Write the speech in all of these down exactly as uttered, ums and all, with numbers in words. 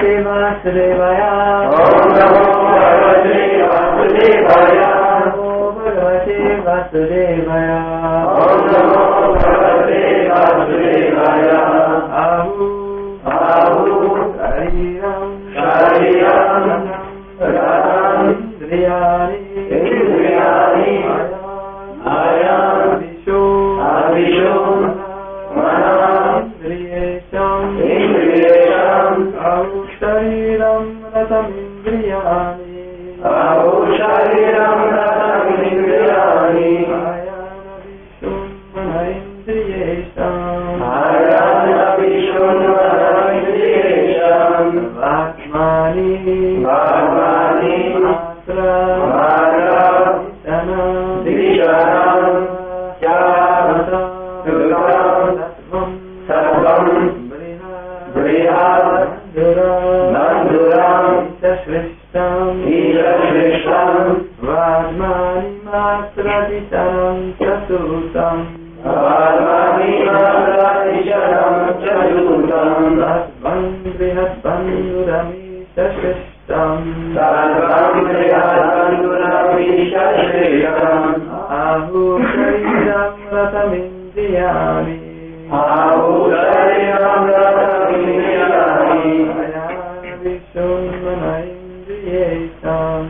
वासुदेवाय ओम नमो भगवते वासुदेवाय नमो भगवते वासुदेवाय ओम नमो भगवते वासुदेवाय आहु आहु शरीरं शरीरं रथं इंद्रियाणि इंद्रियाणि आयान दिशो आदिशो मनः इंद्रियेषाम् इंद्रियेषाम् आहु शरीरं रथमिन्द्रियाणि आहु शरीरं रथम् इंद्रियाणि आत्मानि आत्मानि मात्र मात्र दिशनं सर्वं बृहत् बन्धुरम् ईशश्रेष्ठम् ईशश्रेष्ठम् वाग्मानि मात्र दिशनं चतुर्थम् आत्मानि मात्र दिशनं चतुर्थम् सर्वं बृहद्बन्धुरमीशश्रेष्ठम् सर्वं बृहद्बन्धुरमीशश्रेष्ठम् आहु शरीरं रथमिन्द्रियाणि आहु शरीरं रथमिन्द्रियाणि विशुन्मन इन्द्रियेषाम्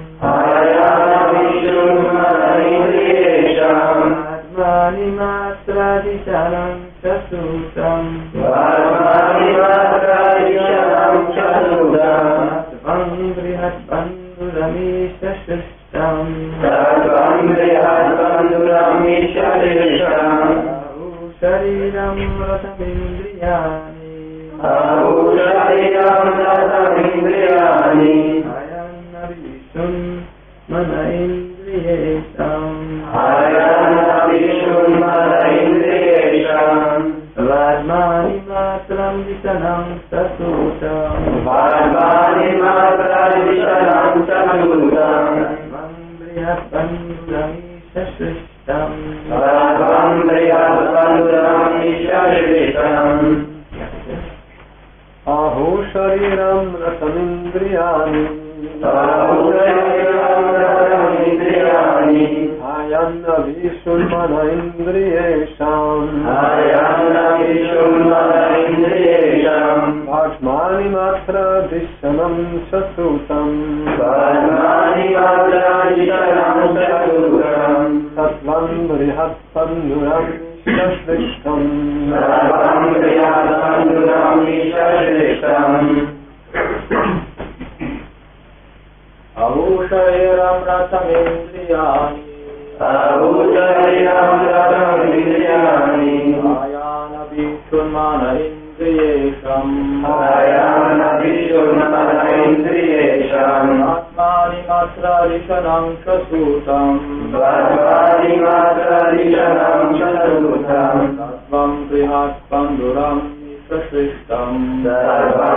आयाविशुन्मनेन्द्रियेषाम् आत्मानि मात्रादिशनं चतुर्थम् आत्मानि मात्रादिशनं चतुर्थम् सर्वं बृहद्बन्धुरमीशश्रेष्ठम् सर्वं बृहद्बन्धुरमीशश्रेष्ठम् आहु शरीरं रथमिन्द्रियाणि आहु शरीरं रथमिन्द्रियाणि आयान्नविशुन्मन इन्द्रियेषाम् आयाविशुन्मनेन्द्रियेषाम् वाग्मानि मात्रं दिशनं चतुर्थम् वाग्मानि मात्रादिशनं चतुर्थम् सर्वं बृहद्बन्धुरमीशश्रेष्ठम् सर्वं बृहद्बन्धुरमीशश्रेष्ठम् आहु शरीरं रथमिन्द्रियाणि आहु शरीरं रथमिन्द्रियाणि आयान्नविशुन्मन इन्द्रियेषाम् आयान्नविशुन्मनेन्द्रियेषाम् वाग्मानि मात्रादिशनं चतुर्थम् वाग्मानि मात्रादिशनं चतुर्थम् सर्वं बृहद्बन्धुरमीशश्रेष्ठम् सर्वं बृहद्बन्धुरमीशश्रेष्ठम् आहु शरीरं रथमिन्द्रियाणि आहु शरीरं रथमिन्द्रियाणि आयानविशुन्मन इन्द्रियेषाम् आयानविशुन्मनेन्द्रियेषाम् आत्मानि मात्रादिशनं चतुर्थम् वाग्मानि मात्रादिशनं चतुर्थम् सर्वं बृहद्बन्धुरमीशश्रेष्ठम् सर्वं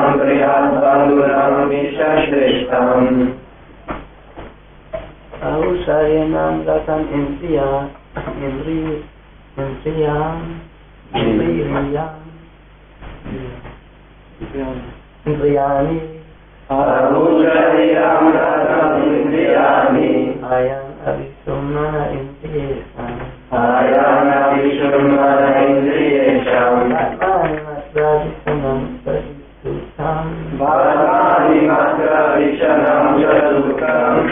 बृहद्बन्धुरमीशश्रेष्ठम् आहु शरीरं रथम् इन्द्रिया इन्द्रिय इन्द्रियान् इन्द्रियान् इन्द्रियाणि आहु शरीरं रथमिन्द्रियाणि आयानविशुन्मन इन्द्रियेषाम् आयानविशुन्मनेन्द्रियेषाम् आत्मानि मात्रादिशनं चतुर्थम् वाग्मानि मात्रादिशनं चतुर्थम्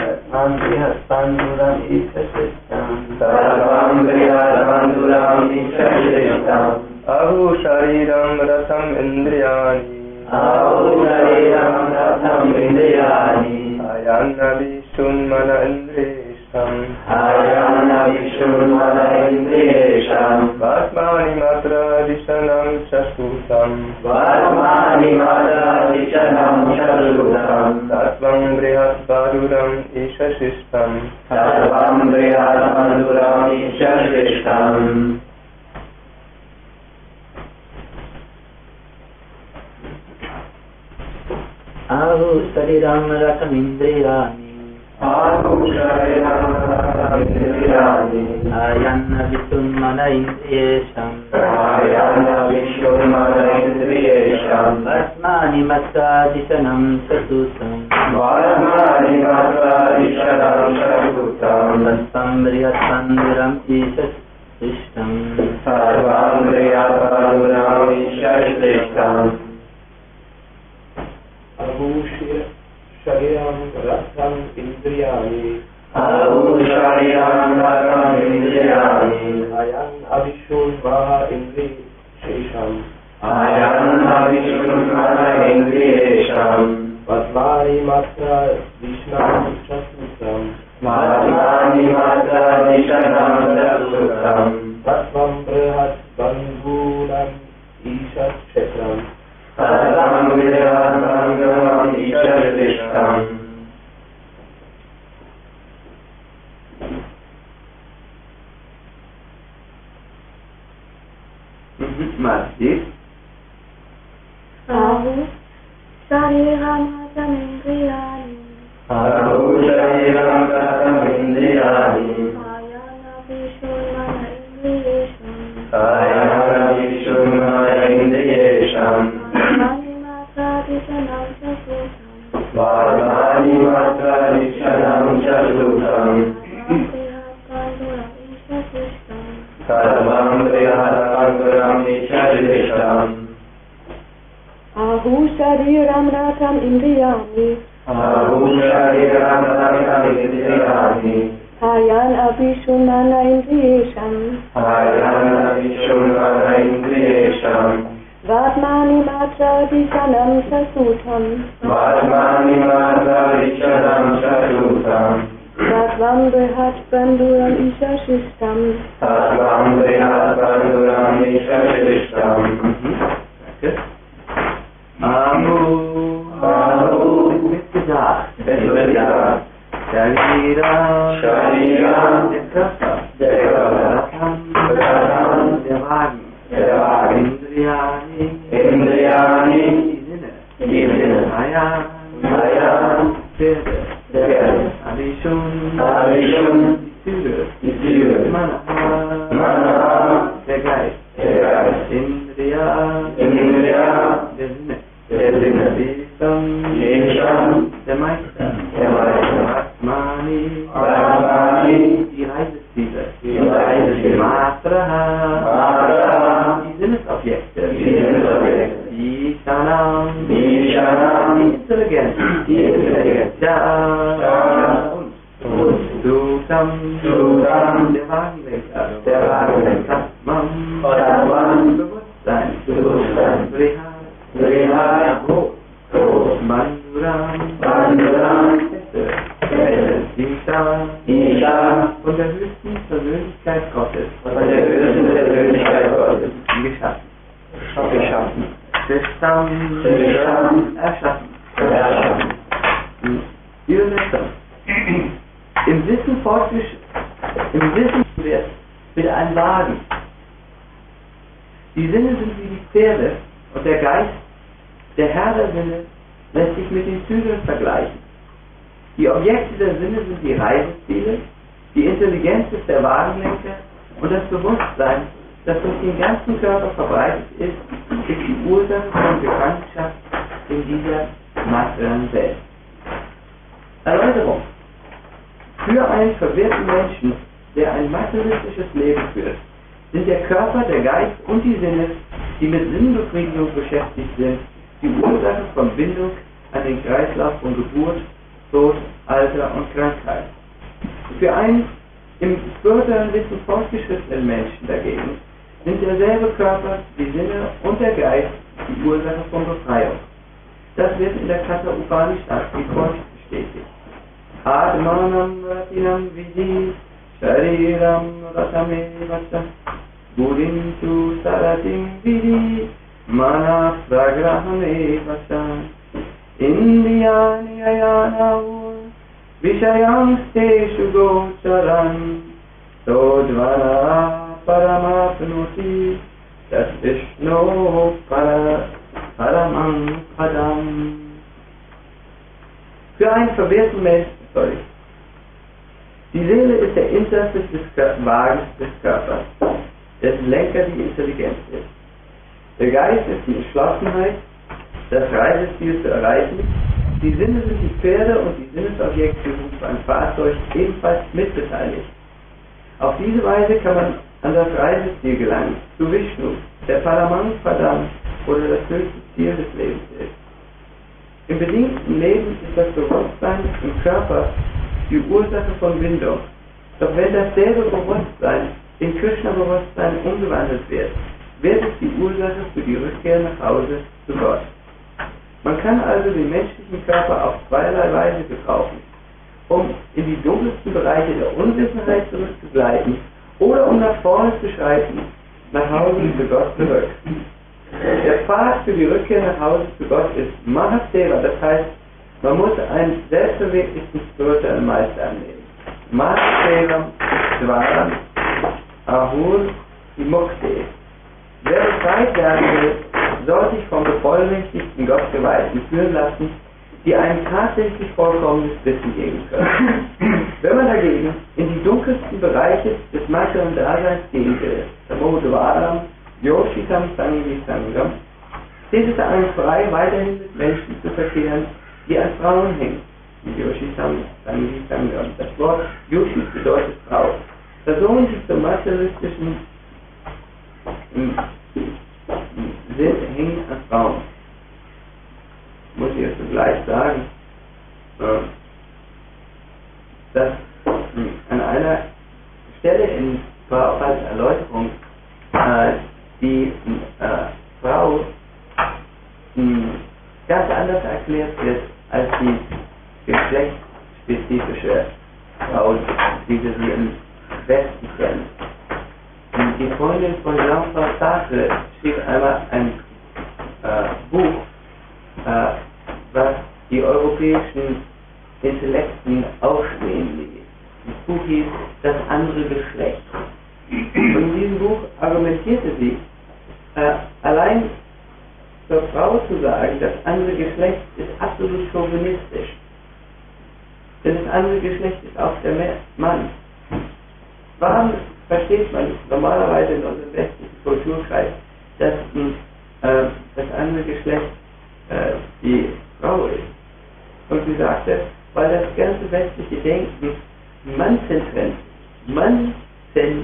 बृहद्बन्धुरमीशश्रेष्ठम् सर्वं बृहद्बन्धुरमीशश्रेष्ठम् आहु शरीरं रथम् इन्द्रियाणि आहु शरीरं रथमिन्द्रियाणि आयान्नविशुन्मन इन्द्रियेषाम् आयानविशुन्मनेन्द्रियेषाम् वाग्मानि मात्रादिशनं चतुर्थम् वाग्मानि मात्रादिशनं चतुर्थम् सर्वं बृहद्बन्धुरमीशश्रेष्ठम् सर्वं बृहद्बन्धुरमीशश्रेष्ठम् आहु शरीरं रथमिन्द्रियाणि आहु शरीरं रथमिन्द्रियाणि आयान्नविशुन्मन इन्द्रियेषाम् आयानविशुन्मनेन्द्रियेषाम् आत्मानि Vatmani Matradishanam Sasutam Vatmani Matradishanam Sasutam Satsam Brihatpanduram Isha Sishtam Sarvam Brihatpanduram Isha Sishtam Ahushya Shariam Ratham Indriyani Ahushariam Ratham Indriyani Ayan Abhishun Maha Indri Shesham Ayan Abhishun Maha Indriyesham Vatmani Matra Vishnam Chasutam Vatmani Matradishanam Sasutam Tatvam Brihat Bandhunam Isha Kshetram Satam Brihatpanduram Isha Sishtam Masjid Ahu Shariram Ratham Indriyani Ahushariam Ratham Indriyani Ayan Abhishun Maha Indriyesham Ayan Abhishun Maha Indriyesham Vatmani Matradishanam Sasutam Vatmani Matradishanam Sasutam Sarvam Brihatpanduram Isha Sishtam Sarvam Brihatpanduram Isha Sishtam Ahu Shariram Ratham Indriyani Ahushariam Ratham Indriyani Ayan Abhishun Maha Indriyesham Ayan Abhishun Maha Indriyesham Vatmani Matradishanam Sasutam Vatmani Matradishanam Sasutam Sarvam Brihatpanduram Isha Sishtam Sarvam Brihatpanduram Isha Sishtam Ahu Ahu Mitgedacht Mitgedacht Shariram Shariram Der Körper Der Körper Ratham Ratham Der Wagen Der Wagen Indriyani Indriyani Die Sinne Die Sinne Ayan Ayan Pferde Pferde Abhishun Abhishun Die Züge Die Züge Manaha Manaha Der Geist Der Geist Indriya Indriya Der Sinne Der Sinne Shesham Shesham Der Meister Der Meister Vatmani Vatmani Die Reiseziele Die Reiseziele Matraha Matraha Die Sinnesobjekte Die Sinnesobjekte Ishanam Ishanam Die Intelligenz Die Intelligenz Ja Ja und Sutam Sutam Der Wagenlenker Der Wagenlenker Tatmam Tatmam Bewusstsein Bewusstsein Brihat Brihat Brot Brot Banduram Banduram Kette Kette Isha Isha von der höchsten Persönlichkeit Gottes von der höchsten Persönlichkeit Gottes geschaffen geschaffen Sishtam Sishtam erschaffen erschaffen. Ihr Lesser im Wissen fortgesch im Wissen wird mit einem Wagen. Die Sinne sind wie die Pferde und der Geist, der Herr der Sinne, lässt sich mit den Zügeln vergleichen. Die Objekte der Sinne sind die Reiseziele, die Intelligenz ist der Wagenlenker und das Bewusstsein, das durch den ganzen Körper verbreitet ist, ist die Ursache von Gefangenschaft in dieser materiellen Welt. Erläuterung. Für einen verwirrten Menschen, der ein materialistisches Leben führt, sind der Körper, der Geist und die Sinne, die mit Sinnbefriedigung beschäftigt sind, die Ursache von Bindung an den Kreislauf von Geburt, Tod, Alter und Krankheit. Für einen im spirituellen Wissen fortgeschrittenen Menschen dagegen sind derselbe Körper, die Sinne und der Geist die Ursache von Befreiung. Das wird in der Katha Upanishad wie folgt bestätigt. Atmanam ratinam vidhi shariram ratamevata buddhintu saratim vidhi manasragrahamevata indriyani ayanavur vishayamsteshu gocharam todvana paramapnuti tasvishno paramam padam. Für einen verwirrten Menschen, sorry. Die Seele ist der Insasse des Wagens des Körpers, dessen Lenker die Intelligenz ist. Der Geist ist die Entschlossenheit, das Reiseziel zu erreichen. Die Sinne sind die Pferde und die Sinnesobjekte sind beim Fahrzeug ebenfalls mitbeteiligt. Auf diese Weise kann man an das Reiseziel gelangen, zu Vishnu, der Paramount-Padam oder das höchste Ziel des Lebens ist. Im bedingten Leben ist das Bewusstsein im Körper die Ursache von Bindung. Doch wenn dasselbe Bewusstsein in Krishna-Bewusstsein umgewandelt wird, wird es die Ursache für die Rückkehr nach Hause zu Gott. Man kann also den menschlichen Körper auf zweierlei Weise gebrauchen, um in die dunkelsten Bereiche der Unwissenheit zurückzugleiten oder um nach vorne zu schreiten, nach Hause zu Gott zurück. Der Pfad für die Rückkehr nach Hause zu Gott ist Mahaseva, das heißt, man muss einen selbstverwirklichten spirituellen Meister annehmen. Mahaseva Dvaram Ahur Mukti. Wer befreit werden will, soll sich vom bevollmächtigten Gottgeweihten führen lassen, die einem tatsächlich vollkommenes Wissen geben können. Wenn man dagegen in die dunkelsten Bereiche des materiellen Daseins gehen will, Samodvaram, Yoshitam Sangi Sangam, steht es einem frei, weiterhin mit Menschen zu verkehren, die an Frauen hängen. Yoshitam Sangi Sangam. Das Wort Yoshi bedeutet Frau. Personen, die zum materialistischen Sinn hängen an Frauen. Muss ich jetzt gleich sagen, dass an einer Stelle in Prabhupads Erläuterung die Frau ganz anders erklärt wird als die geschlechtsspezifische Frau, wie wir sie im Westen kennen. Die Freundin von Jean-Paul Sartre schrieb einmal ein äh, Buch, äh, was die europäischen Intellekten aufstehen ließ. Das Buch hieß Das andere Geschlecht. Und in diesem Buch argumentierte sie, äh, allein zur Frau zu sagen, das andere Geschlecht ist absolut chauvinistisch. Denn das andere Geschlecht ist auch der Mann. Warum versteht man normalerweise in unserem westlichen Kulturkreis, dass äh, das andere Geschlecht äh, die Frau ist? Und sie sagte, weil das ganze westliche Denken Mann-zentriert, Mann-zentriert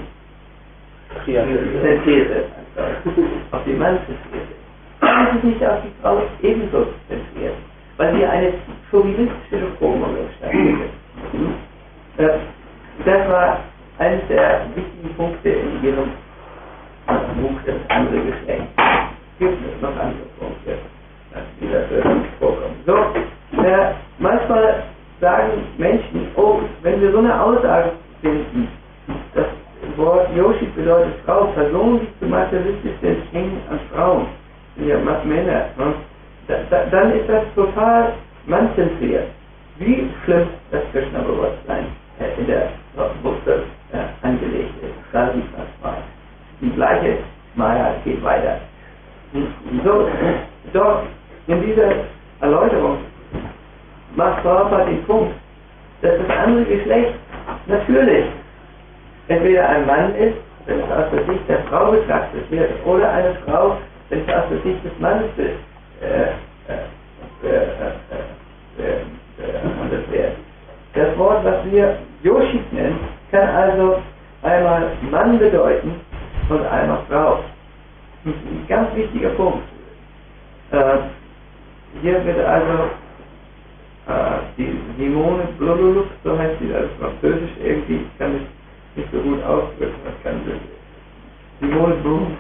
auf die Mann zentriert ist. Warum ist es nicht auf die Frau ebenso zentriert? Weil hier eine chauvinistische Reformung stattfindet. Äh, das war eines der wichtigen Punkte in Ihrem Buch, das andere Geschlecht. Gibt es noch andere Punkte, die dafür vorkommen. So, äh, manchmal sagen Menschen, oh, wenn wir so eine Aussage finden, das Wort Yoshi bedeutet Frau, Personen, die zu materialistisch sind, hängen an Frauen, sind ja Männer, ne? da, da, dann ist das total mannzentriert. Wie schlimm das Krishna-Bewusstsein äh, in der Buchstabe äh, angelegt ist. Da sieht man es mal. Die gleiche Maya geht weiter. So, doch in dieser Erläuterung macht Prabhupada den Punkt, dass das andere Geschlecht natürlich entweder ein Mann ist, wenn es aus der Sicht der Frau betrachtet wird, oder eine Frau, wenn es aus der Sicht des Mannes äh, äh, äh, äh, äh, wird. Das Wort, was wir Yoshi nennen, kann also einmal Mann bedeuten und einmal Frau. Ein ganz wichtiger Punkt. Äh, hier wird also äh, die Simone Blululup, so heißt sie als Französisch irgendwie, ich kann mich nicht so gut ausdrücken, was kann das? Simone Blum,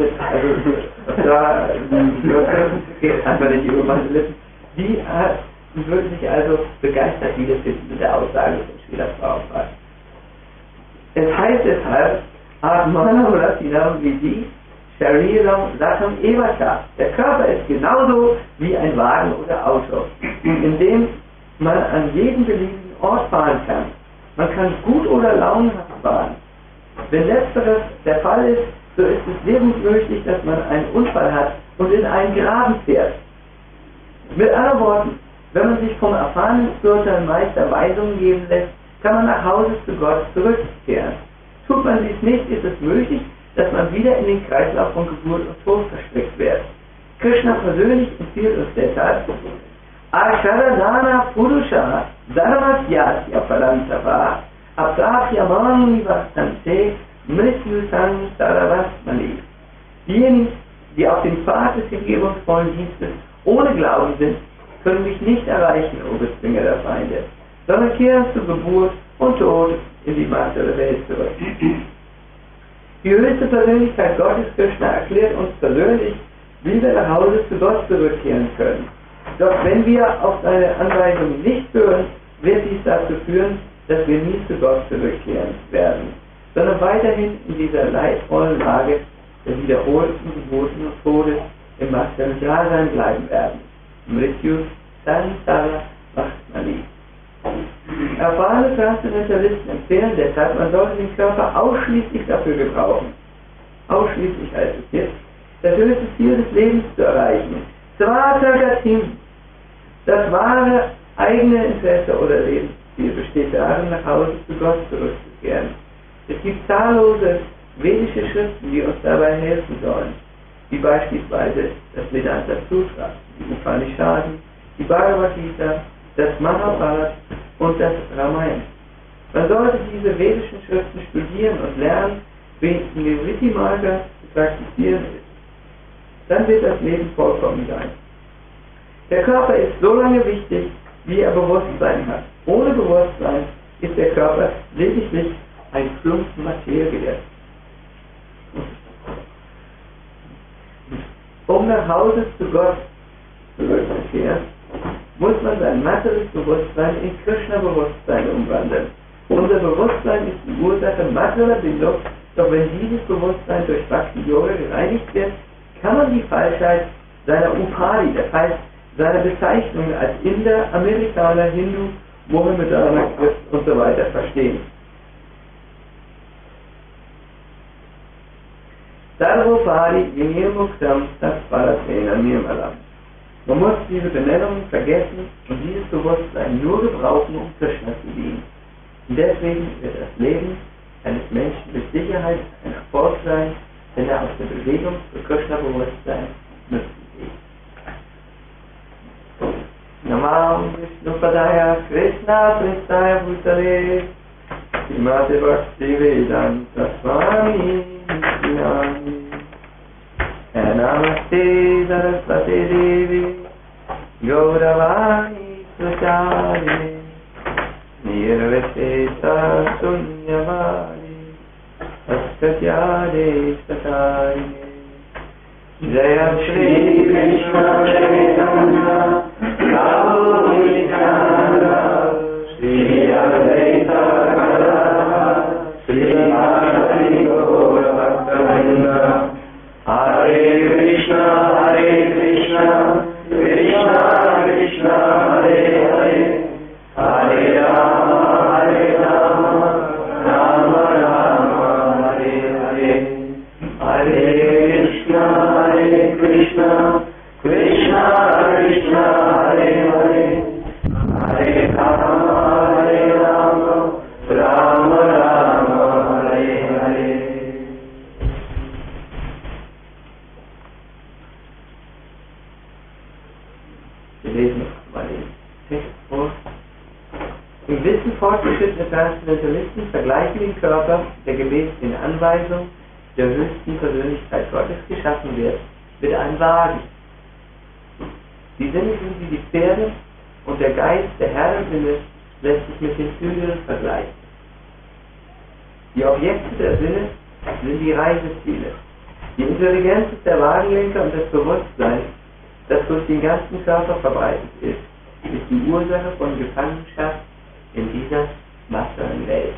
also da geht einfach nicht über meine Lippen. Die hat, würde sich also begeistert wiederfinden mit der Aussage von Srila Prabhupada. Es heißt deshalb, Atmana Ratinam Vidi Shariram Latam Evata. Der Körper ist genauso wie ein Wagen oder Auto, in dem man an jedem beliebigen Ort fahren kann. Man kann gut oder launenhaft fahren. Wenn letzteres der Fall ist, so ist es sehr gut möglich, dass man einen Unfall hat und in einen Graben fährt. Mit anderen Worten, wenn man sich vom erfahrenen spirituellen Meister Weisungen geben lässt, kann man nach Hause zu Gott zurückkehren. Tut man dies nicht, ist es möglich, dass man wieder in den Kreislauf von Geburt und Tod verstrickt wird. Krishna persönlich empfiehlt uns deshalb, Asharadana Purusha Dharmasyasya Parantava Aprapyamani Vastante Mrityusang Saravasmani. Diejenigen, die auf dem Pfad des hingebungsvollen Dienstes ohne Glauben sind, können mich nicht erreichen, o Bezwinger der Feinde, sondern kehren zu Geburt und Tod in die Masse der Welt zurück. Die höchste Persönlichkeit Gottes, Krishna, erklärt uns persönlich, wie wir nach Hause zu Gott zurückkehren können. Doch wenn wir auf seine Anweisungen nicht hören, wird dies dazu führen, dass wir nie zu Gott zurückkehren werden, sondern weiterhin in dieser leidvollen Lage der wiederholten Geburten und Todes im materiellen Dasein bleiben werden. Mrityu Sansara Vastmani. Erfahrene Transzendentalisten empfehlen deshalb, man sollte den Körper ausschließlich dafür gebrauchen. Ausschließlich heißt es jetzt, das höchste Ziel des Lebens zu erreichen. Svatagatim. Das wahre eigene Interesse oder Lebensziel besteht darin, nach Hause zu Gott zurückzukehren. Es gibt zahllose vedische Schriften, die uns dabei helfen sollen, wie beispielsweise das Vedanta Sutra, die Upanishaden, die Bhagavad Gita, das Mahabharata und das Ramayana. Man sollte diese vedischen Schriften studieren und lernen, wie Nivritti Marga zu praktizieren ist. Dann wird das Leben vollkommen sein. Der Körper ist so lange wichtig, wie er Bewusstsein hat. Ohne Bewusstsein ist der Körper lediglich ein Klumpen Materie. Um nach Hause zu Gott zurückzukehren, muss man sein materielles Bewusstsein in Krishna-Bewusstsein umwandeln. Unser Bewusstsein ist die Ursache materieller Bindung, doch wenn dieses Bewusstsein durch Bhakti-Yoga gereinigt wird, kann man die Falschheit seiner Upadi, das heißt seiner Bezeichnungen als Inder, Amerikaner, Hindu, Mohammedaner, Christ und so weiter verstehen. Sarvopadi Vinirmuktam Tatparasena Nirmalam. Man muss diese Benennungen vergessen und dieses Bewusstsein nur gebrauchen, um Krishna zu dienen. Und deswegen wird das Leben eines Menschen mit Sicherheit ein Erfolg sein, wenn er aus der Bewegung zu Krishna-Bewusstsein Nutzen geht. Namam Vishnupadaya Krishna Pristaya Bhutale Srimate Bhakti Vedanta Swami Nami Namaste Saraswati Devi Gauravani Pracharine Nirvisheta Sunyavadi Astatyade Satarine Jaya Shri Krishna Chaitanya Prabhu Nityananda Shri Advaita Gadadhara Shri Madhuri Gaura Bhakta Hare Krishna, Hare Krishna, Krishna Krishna, Hare Hare, Hare Rama, Hare Rama, Rama Rama, Hare Hare, Hare Krishna, Hare Krishna, Krishna Krishna, Hare Hare, Hare Rama, Hare Rama, Rama Rama, Hare Hare. Wir lesen mal den Text vor. Im Wissen fortgeschrittene Transzendentalisten vergleichen den Körper, der gemäß den Anweisungen der höchsten Persönlichkeit Gottes geschaffen wird, mit einem Wagen. Die Sinne sind wie die Pferde und der Geist, der Herr der Sinne, lässt sich mit den Zügeln vergleichen. Die Objekte der Sinne sind die Reiseziele. Die Intelligenz ist der Wagenlenker und das Bewusstsein, das durch den ganzen Körper verbreitet ist, ist die Ursache von Gefangenschaft in dieser materiellen Welt.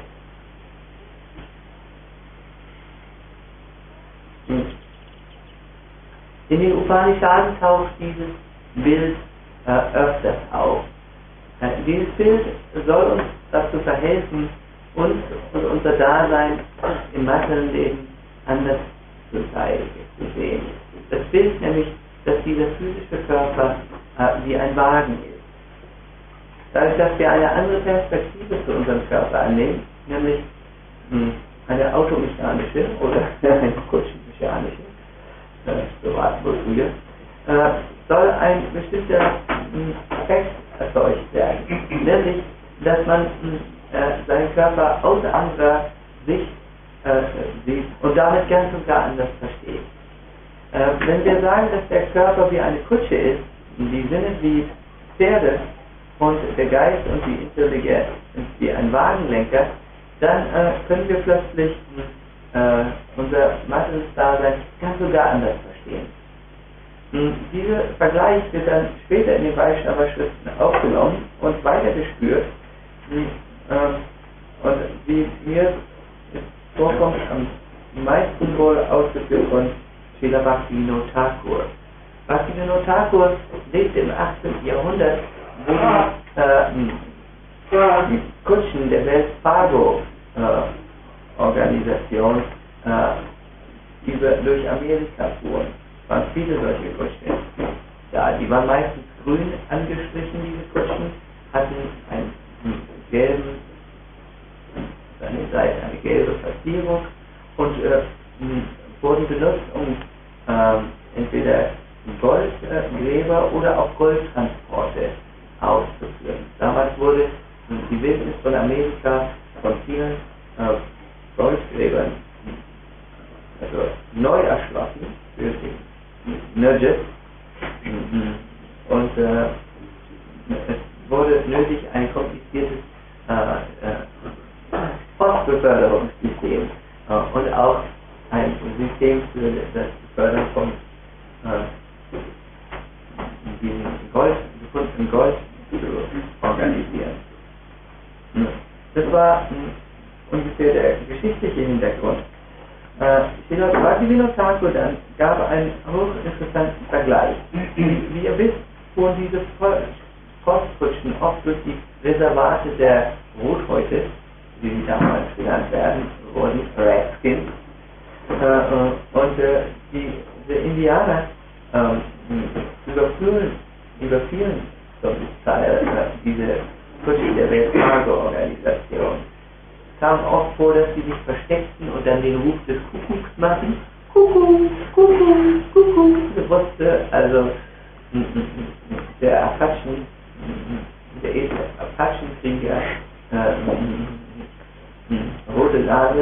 In den Upanishaden taucht dieses Bild äh, öfters auf. Äh, dieses Bild soll uns dazu verhelfen, uns und unser Dasein im materiellen Leben anders zu sehen. Das Bild nämlich, dass dieser physische Körper äh, wie ein Wagen ist. Dadurch, dass wir eine andere Perspektive zu unserem Körper annehmen, nämlich mh, eine automechanische oder eine kutschenmechanische, äh, so war es wohl früher, äh, soll ein bestimmter mh, Effekt erzeugt werden, nämlich, dass man mh, äh, seinen Körper aus anderer Sicht äh, sieht und damit ganz und gar anders versteht. Äh, wenn wir sagen, dass der Körper wie eine Kutsche ist, die Sinne wie Pferde und der Geist und die Intelligenz wie ein Wagenlenker, dann äh, können wir plötzlich äh, unser materielles Dasein ganz und gar anders verstehen. Und dieser Vergleich wird dann später in den Vaishnava-Schriften aufgenommen und weitergeführt. Äh, und wie mir vorkommt, am meisten wohl ausgeführt von Srila Bhaktivinoda Thakur. Bhaktivinoda Thakur lebte im achtzehnten Jahrhundert, wo die äh, Kutschen der Wells-Fargo äh, Organisation äh, über, durch Amerika fuhren. Es waren viele solche Kutschen. Ja, die waren meistens grün angestrichen, diese Kutschen, hatten einen, einen gelben, an der Seite eine gelbe Verzierung und äh, wurden benutzt, um äh, entweder Goldgräber äh, oder auch Goldtransporte auszuführen. Damals wurde die Wildnis von Amerika von vielen äh, Goldgräbern also neu erschlossen für die Nudges und äh, es wurde nötig ein kompliziertes äh, äh, Postbeförderungssystem äh, und auch ein System für das Befördern von äh, diesem Gold, gefundenen Gold zu organisieren. Das war mh, ungefähr der geschichtliche Hintergrund. Srila Bhaktivinoda Thakur dann gab einen hochinteressanten Vergleich. Wie ihr wisst, fuhren diese Postkutschen oft durch die Reservate der Rothäute, wie sie damals genannt werden, wurden Redskins. Äh, und äh, die, die Indianer äh, überführen, überfielen zum Teil äh, diese Kutschen der Wells-Fargo-Organisation. Es kam oft vor, dass sie sich versteckten und dann den Ruf des Kuckucks machten. Kuckuck, Kuckuck, Kuckuck. Das wusste also der Apachen, der Apachenkrieger, äh, rote Nase,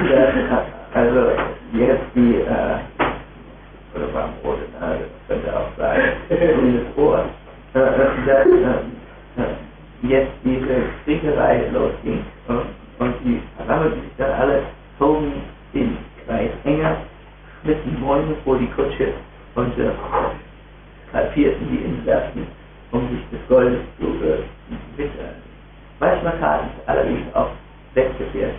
also jetzt die, äh, oder war rote Nase, das könnte auch sein, grünes Ohr, äh, dass äh, jetzt diese Kriegerei losging. Und die versammelten sich dann alle, zogen den Kreis enger, schnitten Bäume vor die Kutsche und äh, skalpierten die Insassen, um sich des Goldes zu äh, wittern. Manchmal taten es allerdings auch weggefährt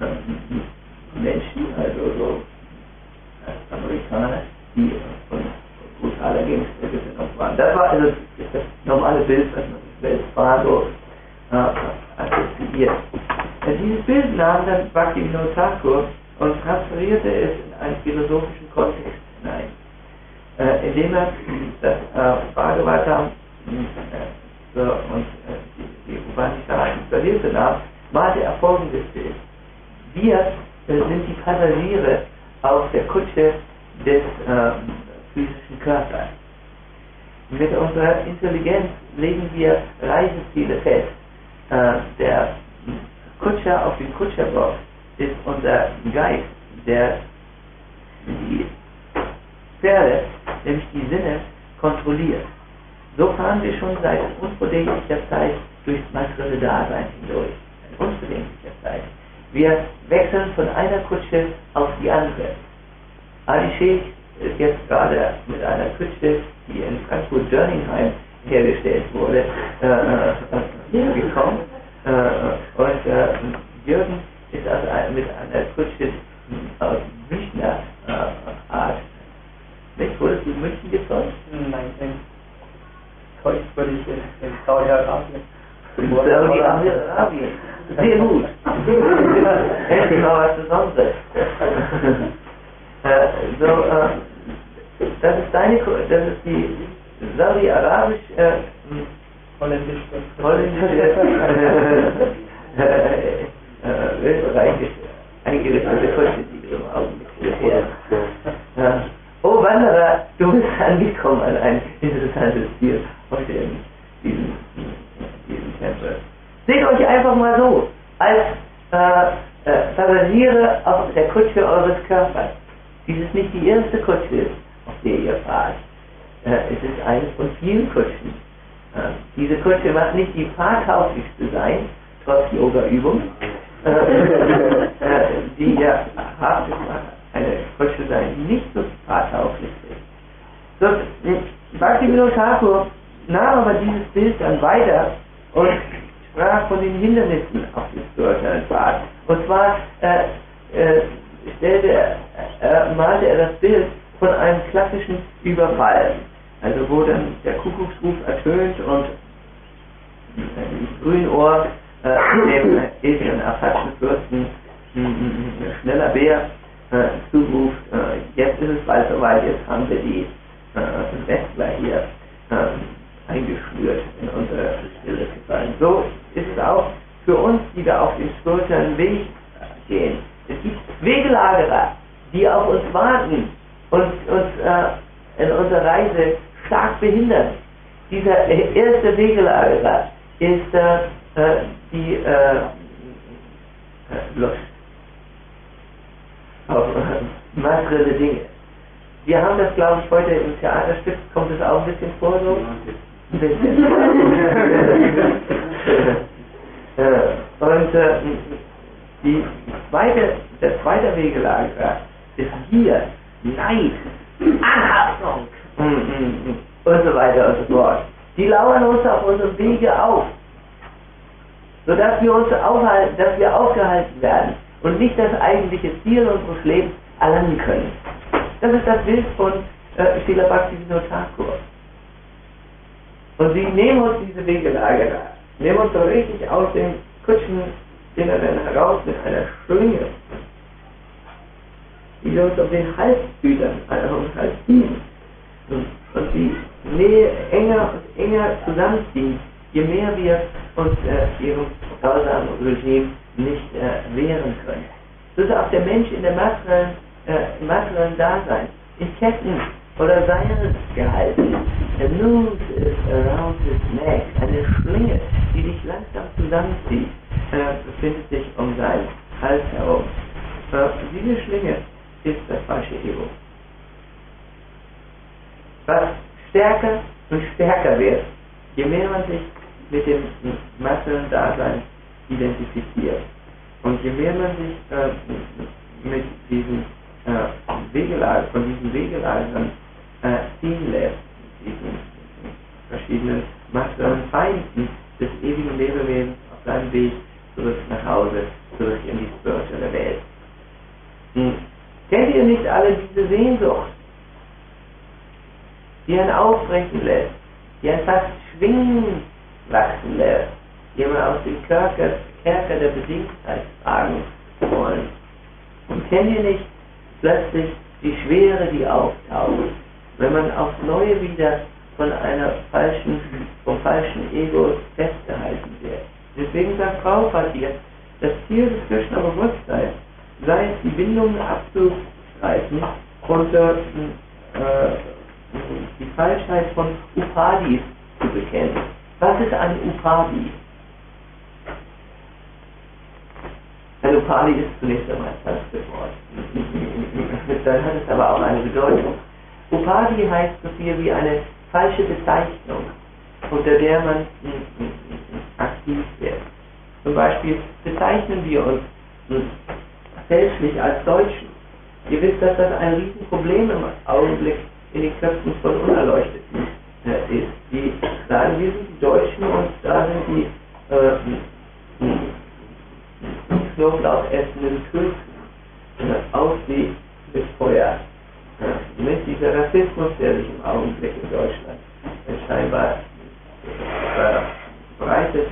äh, Menschen, also so äh, Amerikaner, die äh, von brutaler Gangster genommen waren. Das war also das normale Bild, was man sich Wells Fargo äh, assoziiert. Dieses Bild nahm dann Bhaktivinoda Thakur und transferierte es in einen philosophischen Kontext hinein, äh, indem er das äh, Bhagavatam äh, so, und äh, die, die Upanishaden zur Hilfe nahm, malte er folgendes Bild. Wir äh, sind die Passagiere auf der Kutsche des äh, physischen Körpers. Mit unserer Intelligenz legen wir Reiseziele fest. Äh, der Kutscher auf dem Kutscherbock ist unser Geist, der die Pferde, nämlich die Sinne, kontrolliert. So fahren wir schon seit unbedenklicher Zeit durchs materielle Dasein hindurch. Seit unbedenklicher Zeit. Wir wechseln von einer Kutsche auf die andere. Ali Sheikh ist jetzt gerade mit einer Kutsche, die in Frankfurt-Jörningheim hergestellt wurde, äh, äh, gekommen. Äh, und äh, Jürgen ist also ein, mit einer Kutsche aus Münchner äh, Art. Nicht? Wurdest du in München gezeugt? Nein, in Zeug wurde ich in, in Saudi-Arabien. In Saudi-Arabien. Sehr gut. Echt mal was Besonderes. äh, so, äh, das ist deine Kutsche, das ist die Saudi-Arabisch äh, Holländisch. holländische österreichische eingerichtete Kutsche, die wir im Augenblick sehen. Oh Wanderer, du bist angekommen an ein interessantes Ziel heute in diesem, diesem Tempel. Seht euch einfach mal so, als äh, äh, Passagiere auf der Kutsche eures Körpers. Dies ist nicht die erste Kutsche, auf der ihr fahrt. Äh, es ist eine von vielen Kutschen. Äh, diese Kutsche mag nicht die fahrtauglichste sein, trotz Yoga-Übung. Äh, äh, die ihr habt, eine Kutsche sein, die nicht so fahrtauglich ist. So, Bhaktivinoda Thakur nahm aber dieses Bild dann weiter und sprach von den Hindernissen auf dem spirituellen Pfad. Und zwar äh, äh, stellte er, äh, malte er das Bild von einem klassischen Überfall. Also wo dann der Kuckucksruf ertönt und äh, Grünohr äh, dem edlen Apachenfürsten äh, schneller Bär äh, zuruft, äh, jetzt ist es bald soweit, jetzt haben wir die äh, Westler hier äh, eingeschnürt in unsere Stille gefallen. So ist es auch für uns, die wir auf den spirituellen Weg gehen. Es gibt Wegelagerer, die auf uns warten und uns äh, in unserer Reise stark behindern. Dieser äh, erste Wegelagerer ist äh, die äh, Lust auf äh, materielle Dinge. Wir haben das, glaube ich, heute im Theaterstück, kommt es auch ein bisschen vor, so? Ein bisschen. Und äh, die zweite, der zweite Wegelagerer ist Gier, Neid, Anhaftung und so weiter und so fort. Die lauern uns auf unserem Wege auf, sodass wir uns aufhalten, dass wir aufgehalten werden und nicht das eigentliche Ziel unseres Lebens erlangen können. Das ist das Bild von äh, Srila Bhaktivinoda Thakur. Und sie nehmen uns diese Wegelagerer, nehmen uns so richtig aus den Kutschen dann heraus mit einer Schlinge, die wir uns um den Hals füttern, also um den Hals ziehen. Und, und die Nähe enger und enger zusammenziehen, je mehr wir uns äh, ihrem grausamen Regime nicht äh, wehren können. So ist auch der Mensch in der materiellen, äh, materiellen Dasein in Ketten oder Seilen gehalten. A noose is around his neck, eine Schlinge, die dich langsam zusammenzieht, äh, befindet sich um seinen Hals herum. Äh, diese Schlinge ist das falsche Ego. Was stärker und stärker wird, je mehr man sich mit dem materiellen Dasein identifiziert und je mehr man sich äh, mit diesen äh, Wegelagen, von diesen Wegelagern äh, ziehen lässt, diesen verschiedenen materiellen Feinden des ewigen Lebewesens auf seinem Weg zurück nach Hause, zurück in die spirituelle Welt. Hm. Kennt ihr nicht alle diese Sehnsucht, die einen aufbrechen lässt, die einen fast schwingen wachsen lässt, die man aus dem Kerker, Kerker der Bedingtheit tragen wollen? Und kennt ihr nicht plötzlich die Schwere, die auftaucht, wenn man aufs Neue wieder von einer falschen, vom falschen Ego festgehalten wird? Deswegen sagt Prabhupada hier, das Ziel des Krishna-Bewusstseins sei es, die Bindungen abzustreifen und äh, äh, die Falschheit von Upadis zu bekennen. Was ist ein Upadi? Ein Upadi ist zunächst einmal ein Sanskrit-Wort. Dann hat es aber auch eine Bedeutung. Upadi heißt so viel wie eine falsche Bezeichnung, unter der man aktiv wird. Zum Beispiel bezeichnen wir uns fälschlich als Deutschen. Ihr wisst, dass das ein Riesenproblem im Augenblick in den Köpfen von Unerleuchteten äh, ist. Die sagen, wir sind die Deutschen und da sind die äh, Knoblauch essenden Türken äh, aus wie mit Feuer. Äh, mit dieser Rassismus, der sich im Augenblick in Deutschland äh, scheinbar verbreitet,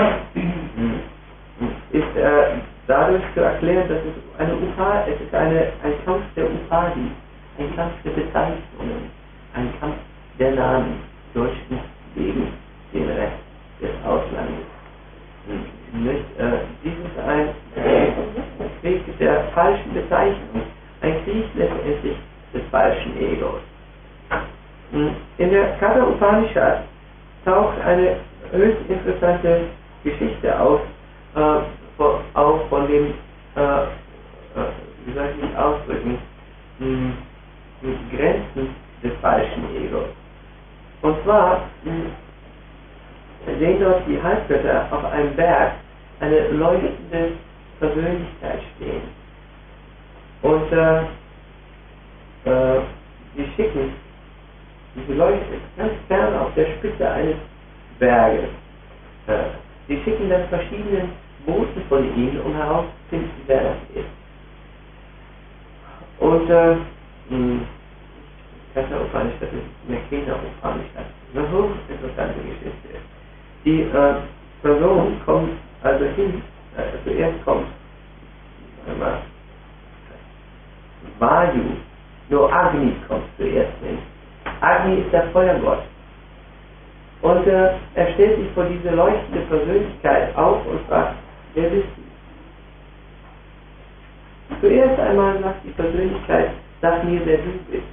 äh, ist äh, dadurch zu erklären, dass es eine Upa, es ist eine, ein Kampf der Upadi, ein Kampf der Bezeichnungen, ein Kampf der Namen, Deutschen gegen den Rest des Auslandes. Nicht, äh, dies ist ein Krieg der falschen Bezeichnung, ein Krieg letztendlich des falschen Egos. In der Katha Upanishad taucht eine höchst interessante Geschichte auf, äh, auch von dem, äh, äh, wie soll ich mich ausdrücken, mh, mit Grenzen des falschen Egos. Und zwar mh, sehen dort die Halbgötter auf einem Berg eine leuchtende Persönlichkeit stehen. Und äh, äh, sie schicken diese Leute ganz fern auf der Spitze eines Berges. Äh, sie schicken dann verschiedene Boten von ihnen, um herauszufinden, wer das ist. Und äh, Katha Upanishad ist Mekena Upanishad. Eine hochinteressante Geschichte. Die äh, Person kommt also hin, äh, zuerst kommt einmal Vayu, nur Agni kommt zuerst hin. Agni ist der Feuergott. Und äh, er stellt sich vor diese leuchtende Persönlichkeit auf und fragt, wer bist du? Zuerst einmal sagt die Persönlichkeit, sag mir, wer du bist.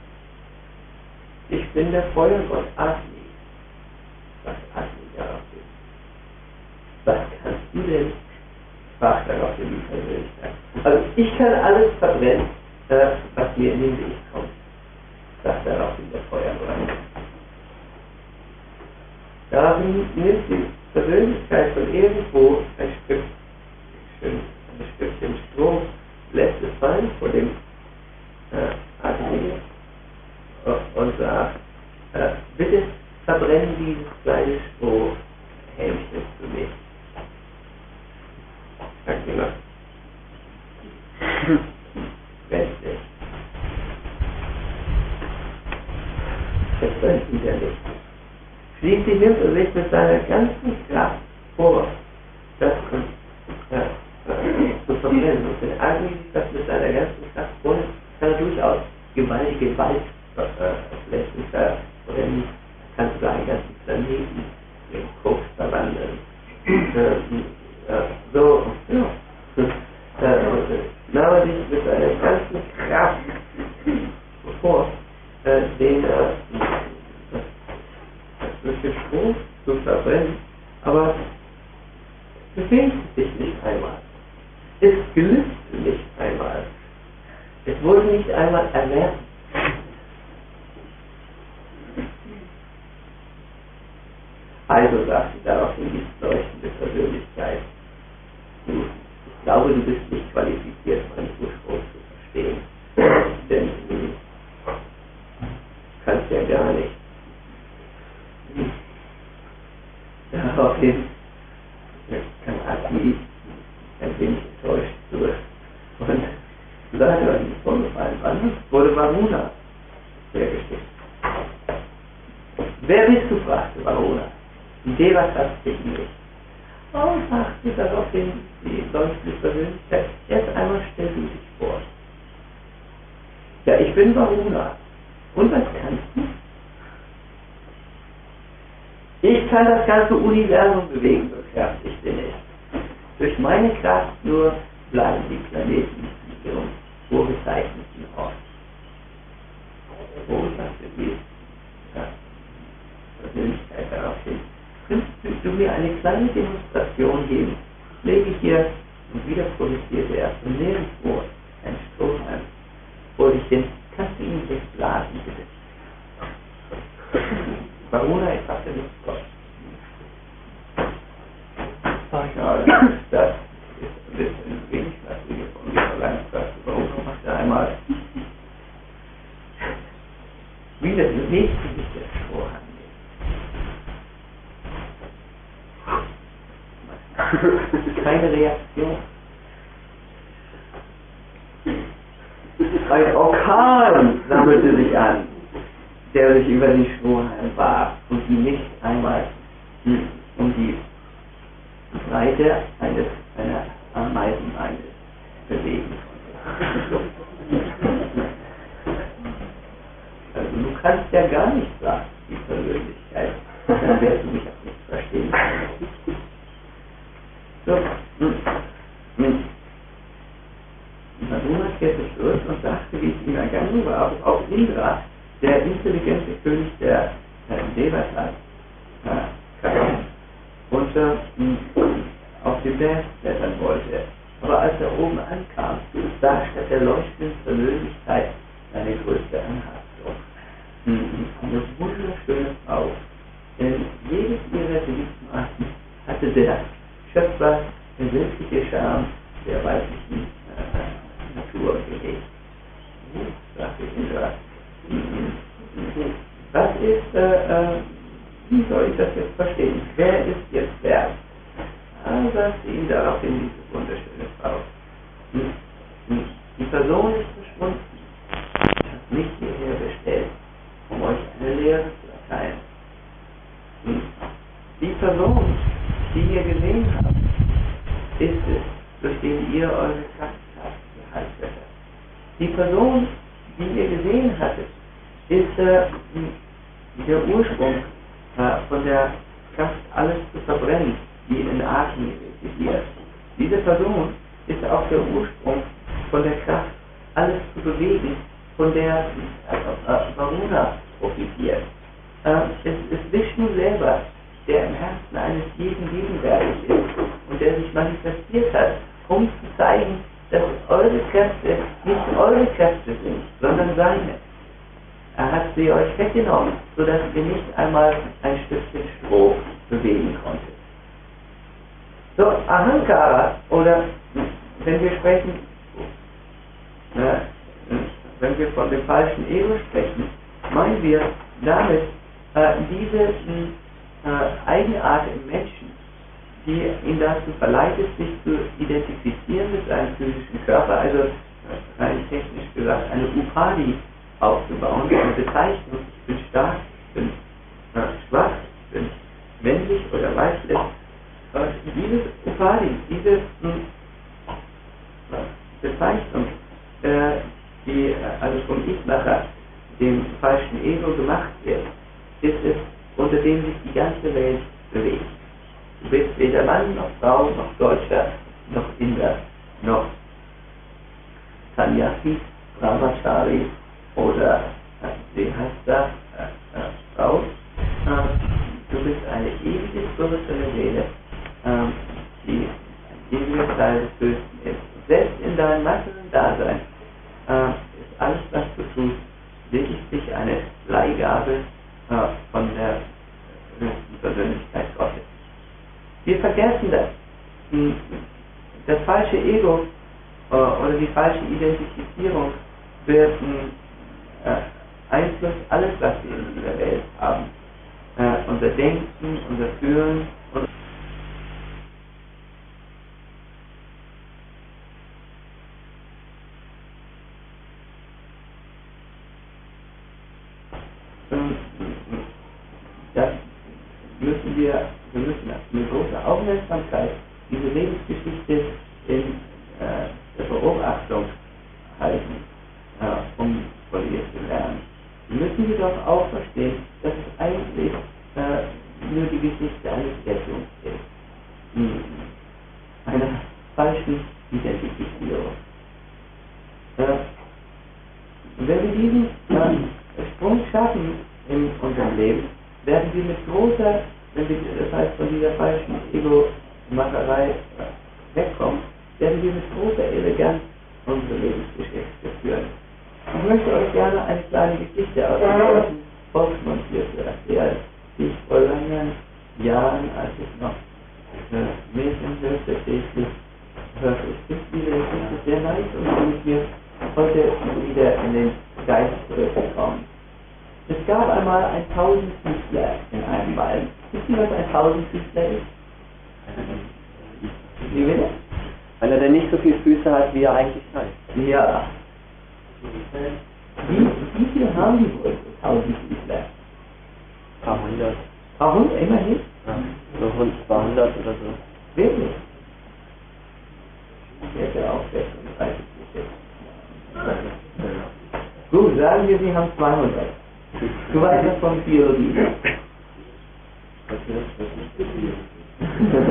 Ich bin der Feuergott Agni. Sagt Agni daraufhin. Was kannst du denn? Fragt daraufhin die Persönlichkeit. Also ich kann alles verbrennen, äh, was mir in den Weg kommt. Sagt daraufhin der Feuergott. Darin nimmt die Persönlichkeit von irgendwo ein Stück, ein Stückchen Stroh, lässt es fallen vor dem äh, Agni und sagt, äh, bitte verbrennen dieses kleine Strohhähnchen für mich. Sagt jemand. Brennt nicht. Es brennt wieder nicht. Schließlich nimmt er sich mit seiner ganzen Kraft vor, das äh, äh, zu verbrennen. Und wenn Agni sich das mit seiner ganzen Kraft vornimmt, kann er durchaus gewaltige Waldflächen verbrennen, kann sogar einen ganzen Planeten in Koks verwandeln. äh, äh, so, ja. äh, nahm er sich mit seiner ganzen Kraft vor, äh, den äh, durch den Strom zu verbrennen, aber es bewegte sich nicht einmal. Es glühte nicht einmal. Es wurde nicht einmal erwärmt. Also sagte daraufhin die leuchtende Persönlichkeit, du, ich glaube, du bist nicht qualifiziert, meinen Ursprung zu verstehen, denn du kannst ja gar nicht. Daraufhin kam Agni ein wenig enttäuscht zurück und sagte, was ihm vorgefallen war, wurde Varuna hergestellt. Wer bist du? Fragte Varuna. Die Devas sagten nicht. Oh, sagte daraufhin die leuchtende Persönlichkeit, erst einmal stell du dich vor. Ja, ich bin Varuna. Und was kannst du? Ich kann das ganze Universum bewegen, so kräftig bin ich. Durch meine Kraft nur bleiben die Planeten in ihrem vorgezeichneten Ort. Oh, sagte die ja, Persönlichkeit daraufhin. Könntest du mir eine kleine Demonstration geben? Ich lege hier, und wieder protestierte er, von nirgendwo ein Strohhalm vor dich hin. Kannst du ihn jetzt blasen, bitte? Varuna, ich sagte nichts Gott. Ja, das ist ein bisschen wenig, was du hier von mir verlangst. Varuna macht er einmal. Wieder bewegt sich der Strohhalm. Keine Reaktion. Ein Orkan sammelte sich an, der sich über den Strohhalm warf und ihn nicht einmal um die Breite eines, einer Ameisenbeines bewegen konnte. Also du kannst ja gar nichts sagen, die Persönlichkeit. Dann wirst du mich auch nicht verstehen. So. Varuna kehrte zurück und sagte, wie es ihm ergangen war, ob auch Indra, der intelligente König der äh, Devatas, äh, kam und äh, auf den Berg klettern wollte. Aber als er oben ankam, sah statt der leuchtenden Vernünftigkeit seine größte Anhaftung. Eine wunderschöne Frau, denn jedes ihrer Gliedmaßen hatte der Schöpfer den wirkliche Charme der weiblichen äh, Natur gelegt. Sagte Indra. Was ist, äh, äh, wie soll ich das jetzt verstehen? Wer ist jetzt wer? Ah, sagte ihm daraufhin diese wunderschöne Frau. Die Person ist verschwunden. Ich habe mich hierher bestellt, um euch eine Lehre zu erteilen. Die Person, die ihr gesehen habt, ist es, durch den ihr eure Kraft habt, geheilt werdet. Die Person, die ihr gesehen hattet, ist äh, der Ursprung äh, von der Kraft, alles zu verbrennen, die in Atem residiert. Diese Person ist auch der Ursprung von der Kraft, alles zu bewegen, von der äh, Varuna profitiert. Äh, es ist Vishnu selber, der im Herzen eines jeden gegenwärtig ist und der sich manifestiert hat, um zu zeigen, dass eure Kräfte nicht eure Kräfte sind, sondern seine. Er hat sie euch weggenommen, sodass ihr nicht einmal ein Stückchen Stroh bewegen konntet. So, Ahankara, oder wenn wir sprechen, äh, wenn wir von dem falschen Ego sprechen, meinen wir damit äh, diese äh, Eigenart im Menschen, die ihn dazu verleitet, sich zu identifizieren mit seinem physischen Körper, also äh, rein technisch gesagt eine Upadi aufzubauen, eine Bezeichnung, ich bin stark, ich bin äh, schwach, ich bin männlich oder weiblich. Äh, diese Upadi, diese mh, Bezeichnung, äh, die äh, also vom Ich-Macher, dem falschen Ego gemacht wird, ist es, unter dem sich die ganze Welt bewegt. Du bist weder Mann noch Frau, noch Deutscher, noch Inder, noch Sannyasi, Brahmachari oder äh, wie heißt das, äh, äh, Frau. Äh, du bist eine ewige spirituelle Seele, äh, die ein ewiger Teil des Höchsten ist. Und selbst in deinem materiellen Dasein äh, ist alles, was du tust, lediglich eine Leihgabe äh, von der höchsten Persönlichkeit Gottes. Wir vergessen das. Das falsche Ego äh, oder die falsche Identifizierung wird äh, Einfluss alles, was wir in dieser Welt haben. Äh, unser Denken, unser Fühlen und das müssen wir, wir müssen eine große Aufmerksamkeit diese Lebensgeschichte in äh, der Beobachtung halten, äh, um von ihr zu lernen. Wir müssen jedoch auch verstehen, dass es eigentlich äh, nur die Geschichte eines Irrtums ist, hm. einer falschen Identifizierung. Äh, wenn wir diesen äh, Sprung schaffen in unserem Leben, werden wir mit großer, wenn wir, das heißt von dieser falschen Ego-Macherei äh, wegkommen, werden wir mit großer Eleganz unsere Lebensgeschichte führen. Ich möchte euch gerne eine kleine Geschichte aus dem deutschen Volksmund hierfür erzählen, die ich vor langen Jahren, als ich noch äh, Märchen hörte, täglich hörte. Ich finde diese Geschichte sehr nice und bin ich mir heute wieder in den Geist zurückgekommen. Es gab einmal ein Tausendfüßler in einem Wald. Wisst ihr, was ein Tausendfüßler ist? Wie bitte? Einer, der nicht so viele Füße hat, wie er eigentlich heißt. Ja. Wie, wie viele haben die wohl, Tausendfüßler? Ein paar hundert. Ein paar hundert, immerhin? Ja, so rund zweihundert oder so. Wirklich? Ich hätte auch sechsunddreißig geschätzt. Gut, sagen wir, Sie haben zweihundert. Du weißt das von Biologie.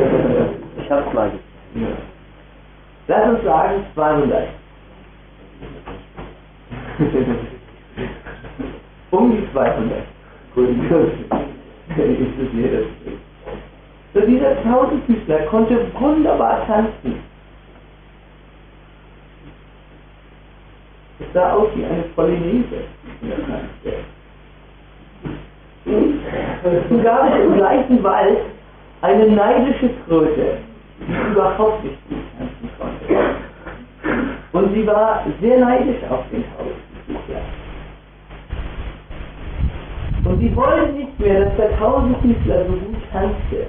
Ich hab's mal gesehen. Ja. Lass uns sagen zweihundert. Um die zweihundert. Gut, ist es mir das Stück. So dieser Tausendfüßler konnte wunderbar tanzen. Es sah aus wie eine Polonaise. Nun gab es im gleichen Wald eine neidische Kröte, die überhaupt nicht gut tanzen konnte. Und sie war sehr neidisch auf den Tausendfüßler. Und sie wollte nicht mehr, dass der Tausendfüßler so gut tanzte.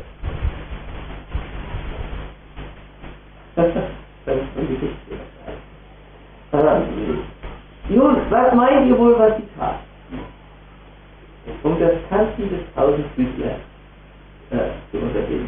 Das ist eine Geschichte. Nun, was meint ihr wohl, was sie tat? Um das Tanzen des Tausendfüßlers äh, zu unterbinden.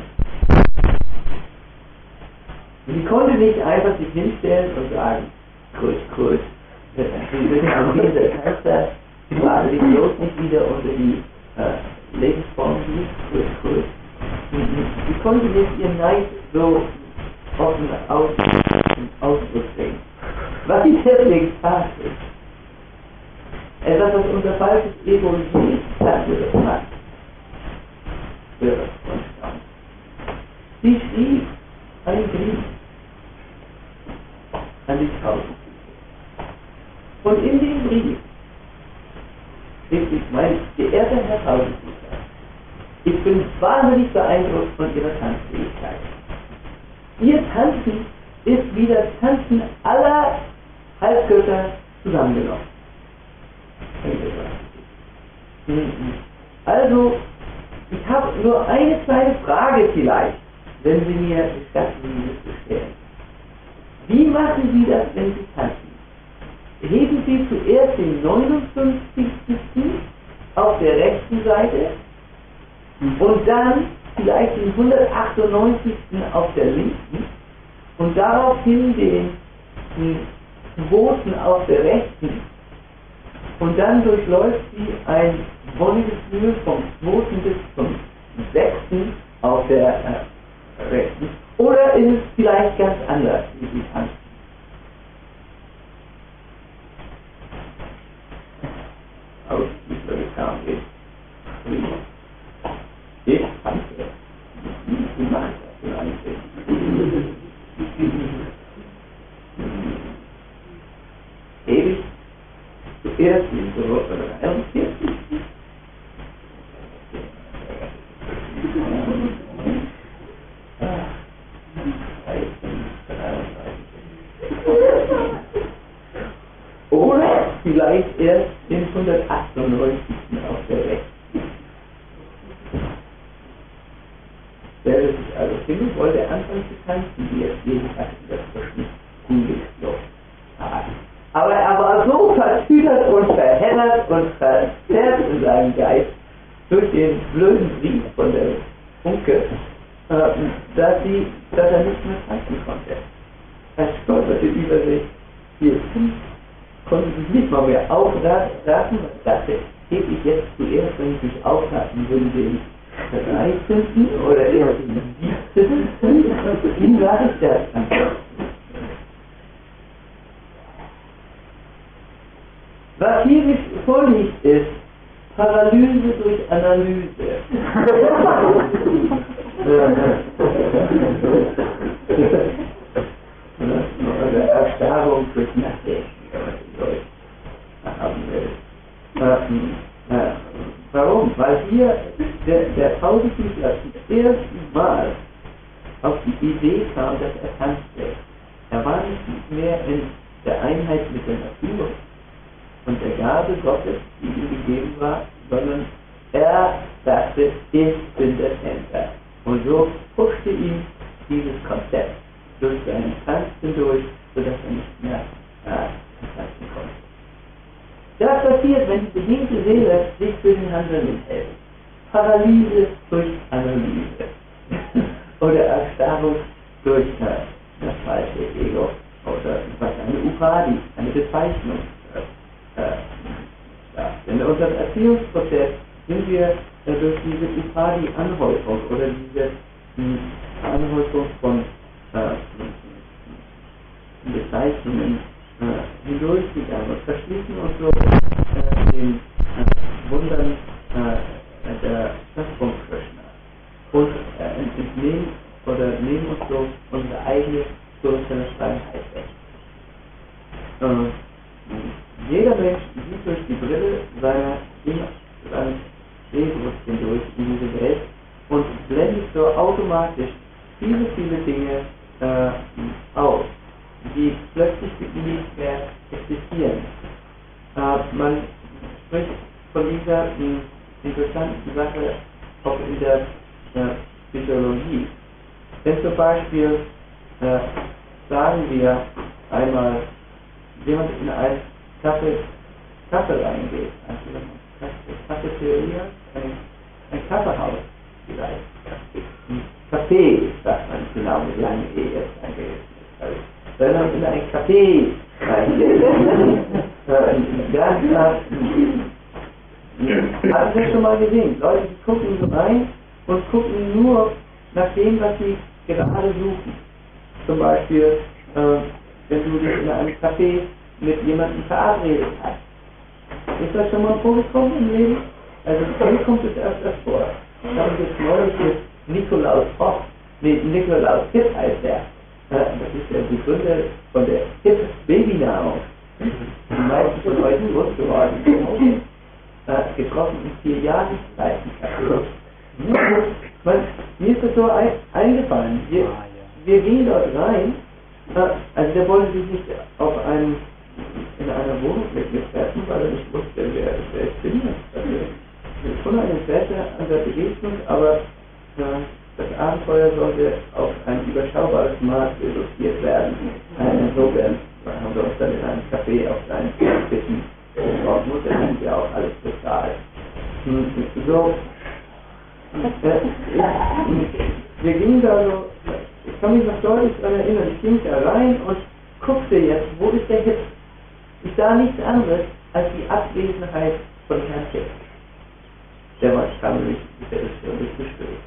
Sie konnte nicht einfach sich hinstellen und sagen, Kröt, Kröt, dieser Tanzer, frage dich bloß nicht wieder unter die äh, Lebensform, Kröt, Kröt. Sie konnte nicht ihren Neid so offen aus, Ausdruck bringen. Was sie deswegen tat, ist etwas, was unser falsches Ego nicht das wir das macht. Für das Konstanz. Sie schrieb einen Brief an die Tausendfüßler. Und in dem Brief schrieb sie, mein geehrter Herr Tausendfüßler, ich bin wahnsinnig beeindruckt von Ihrer Tanzfähigkeit. Ihr Tanzen ist wie das Tanzen aller Halbgötter zusammengenommen. Also, ich habe nur eine kleine Frage vielleicht, wenn Sie mir gestatten, diese zu stellen. Wie machen Sie das, wenn Sie tanzen? Heben Sie zuerst den neunundfünfzigsten auf der rechten Seite und dann vielleicht den hundertachtundneunzigsten auf der linken und daraufhin den zweiten auf der rechten und dann durchläuft sie ein Wonnegefühl vom zweiten bis zum sechsten auf der äh, rechten. Oder ist es vielleicht ganz anders, wie sie tanzen? Aber ich würde sagen, ich, ich tanze. Wie mache ich das eigentlich? Ewig zuerst in so dreiundvierzig. Oder vielleicht erst den hundertachtundneunzigsten auf der rechten. Wer sich also findet, wollte anfangen zu tanzen, wie er jeden Tag in das Verschnitt Kugelfloh tat. Aber er war so vertüdert und verheddert und verzerrt in seinem Geist durch den blöden Brief von der Funke, dass, sie, dass er nicht mehr tanzen konnte. Er stolperte über sich, hier konnte sich nicht mal mehr aufraten und dachte, gebe ich jetzt zuerst, wenn ich mich aufraten würde, den dreizehnten oder erst den siebzehnten Ihm sage ich das dann. Was hier vorliegt, ist Paralyse durch Analyse. Oder Erstarrung durch Nachdenken, wenn man es in Deutsch haben will. Äh, äh, warum? Weil hier der, der Tausendfüßler zum ersten Mal auf die Idee kam, dass er tanzte. Er war nicht mehr in der Einheit mit der Natur und der Gabe Gottes, die ihm gegeben war, sondern er dachte, ich bin der Tänzer. Und so puschte ihn dieses Konzept durch seinen Tanz hindurch, sodass er nicht mehr äh, tanzen konnte. Das passiert, wenn die bedingte Seele sich für den Handeln enthält. Paralyse durch Analyse. Oder Erstarrung durch äh, das falsche Ego. Oder was eine Upadi, eine Bezeichnung. Äh, ja. In unserem Erziehungsprozess sind wir äh, durch diese Upadi-Anhäufung oder diese mh, Anhäufung von äh, Bezeichnungen äh, hindurchgegangen und verschließen uns so äh, den äh, Wundern äh, der Schöpfung Krishna und äh, entnehmen oder nehmen uns so unsere eigene spirituelle Freiheit weg. Äh, jeder Mensch sieht durch die Brille seiner seines Sehbewusstseins durch in diese Welt und blendet so automatisch viele, viele Dinge äh, aus, die plötzlich nicht mehr existieren. Äh, man spricht von dieser mh, interessanten Sache auch in der äh, Physiologie. Wenn zum Beispiel äh, sagen wir einmal, jemand in ein Kaffee, Kaffee reingeht, also Cafeteria, ein, ein Kaffeehaus vielleicht. Ein Café, sagt man genau mit langem E jetzt eingesetzt. Wenn man in ein Café reingeht, dann haben Sie das schon mal gesehen. Leute, die gucken so rein und gucken nur nach dem, was sie gerade suchen. Zum Beispiel, äh, wenn du dich in einem Café mit jemandem verabredet hast. Ist das schon mal vorgekommen im Leben? Also mir kommt es öfters vor. Ich habe jetzt neulich mit Nikolaus Hoff, nee, Nikolaus Hipp heißt der. Das ist ja die Gründer von der Hipp Babynahrung. Die meisten von euch groß geworden. Äh, getroffen in vier Jahreszeiten. Mir ist das so ein, eingefallen. Wir, wir gehen dort rein. Äh, also der wollte sich nicht auf einem in einer Wohnung mit mir treffen, weil er nicht wusste, wer, wer ich bin. Also, ich bin schon ein Interesse an der Begegnung, aber äh, das Abenteuer sollte auf ein überschaubares Maß reduziert werden. Äh, insofern haben wir uns dann in einem Café auf einen Platz bitten. Dort muss er ja auch alles bezahlen. Hm, so, äh, ich, wir gingen da so, ich kann mich noch deutlich daran erinnern, ich ging da rein und guckte jetzt, wo ist der Hip? Ich sah nichts anderes als die Abwesenheit von Herrn Hip. Der war stammlich, der ist wirklich gestört.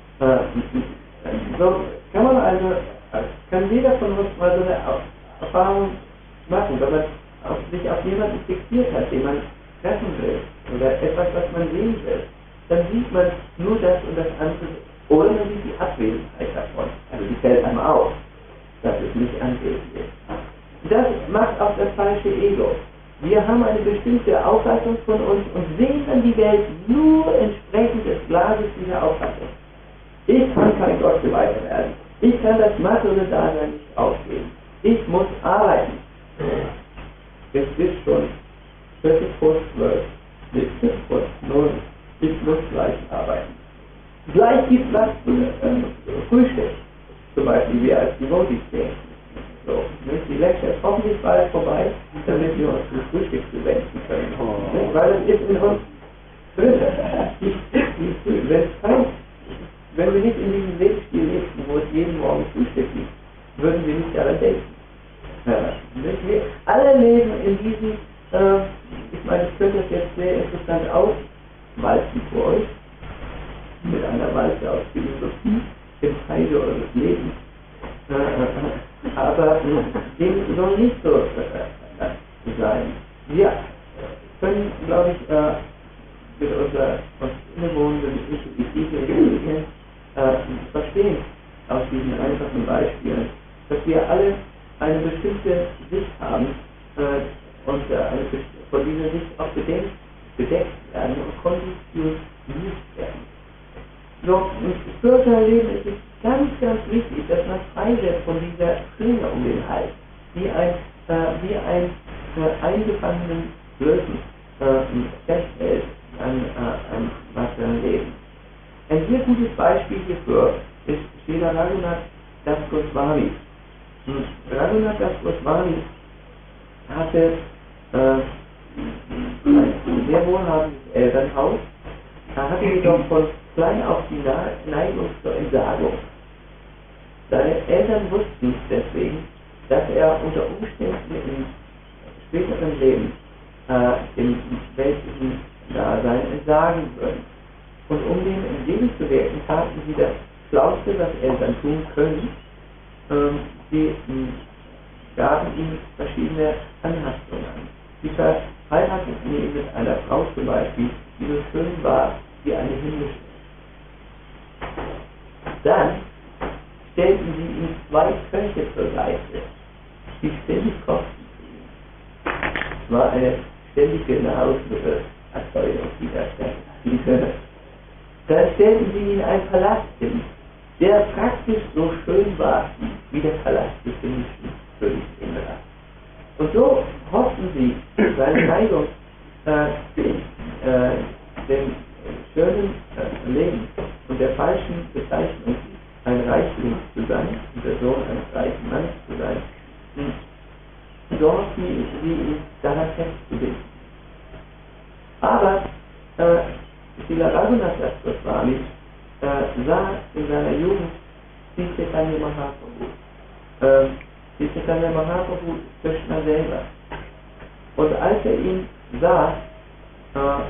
Äh, so kann man also, kann jeder von uns mal so eine Erfahrung machen, wenn man auf, sich auf jemanden fixiert hat, den man treffen will, oder etwas, was man sehen will, dann sieht man nur das und das andere, oder man sieht die Abwesenheit davon. Also die fällt einem auf, dass es nicht anwesend ist. Das macht auch das falsche Ego. Wir haben eine bestimmte Auffassung von uns und sehen dann die Welt nur entsprechend des Glases dieser Auffassung. Ich kann kein Gottgeweihter werden. Ich kann das materielle Dasein nicht aufgeben. Ich muss arbeiten. Es ist schon vierzig vor zwölf, siebzehn vor null. Ich muss gleich arbeiten. Gleich gibt es was zu äh, Frühstück. Zum Beispiel wir als Devotees sehen. So, die Lecture ist hoffentlich bald vorbei, damit wir uns zum Frühstück zuwenden können. Oh. Weil es ist in uns drin. Wenn, kein, wenn wir nicht in diesem Lebensstil lebten, wo es jeden Morgen Frühstück gibt, würden wir nicht daran denken. Ja, wir alle leben in diesem, äh, ich meine, ich könnte das jetzt sehr interessant auswalzen für euch, mit einer Walze aus Philosophie, dem Heide eures Lebens. Äh, aber dem soll nicht so äh, sein. Wir können, glaube ich, äh, mit unserer uns innewohnenden Intelligenz äh, verstehen, aus diesen einfachen Beispielen, dass wir alle eine bestimmte Sicht haben äh, und äh, eine, von dieser Sicht auch bedeckt, bedeckt werden und konditioniert werden. So, im spirituellen Leben ist es ganz, ganz wichtig, dass man frei wird von dieser Schlinge um den Hals, wie ein, äh, wie ein äh, eingefangenen Löwen äh, festhält an, äh, an materiellen Leben. Ein sehr gutes Beispiel hierfür ist Srila Raghunath Das Goswami. Hm. Raghunath Das Goswami hatte äh, ein sehr wohlhabendes Elternhaus. Er hatte jedoch von klein auf die Neigung zur Entsagung. Seine Eltern wussten deswegen, dass er unter Umständen im späteren Leben äh, im weltlichen Dasein entsagen würde. Und um dem entgegenzuwirken, taten sie das Schlauste, was Eltern tun können. Ähm, sie gaben ihm verschiedene Anhaftungen. Sie verheirateten ihn mit einer Frau zum Beispiel, die so schön war wie eine himmlische. Dann stellten sie ihm zwei Köche zur Seite, die ständig kochten für ihn. Es war eine ständige Nahrungsmittelerzeugung, die da stattfand. Dann stellten sie ihn einen Palast hin, der praktisch so schön war wie der Palast des himmlischen Königs Indra. Und so hofften sie, seine Neigung äh, den, äh, dem schönen äh, Leben und der falschen Bezeichnung, ein Reichling zu sein, und der Sohn eines reichen Mannes zu sein, und so hofften sie, ihn daran festzubinden. Aber äh, Srila Raghunath Goswami äh, sah in seiner Jugend Sri Chaitanya Mahaprabhu. Äh, Sri Chaitanya Mahaprabhu ist Krishna selber. Und als er ihn sah, äh,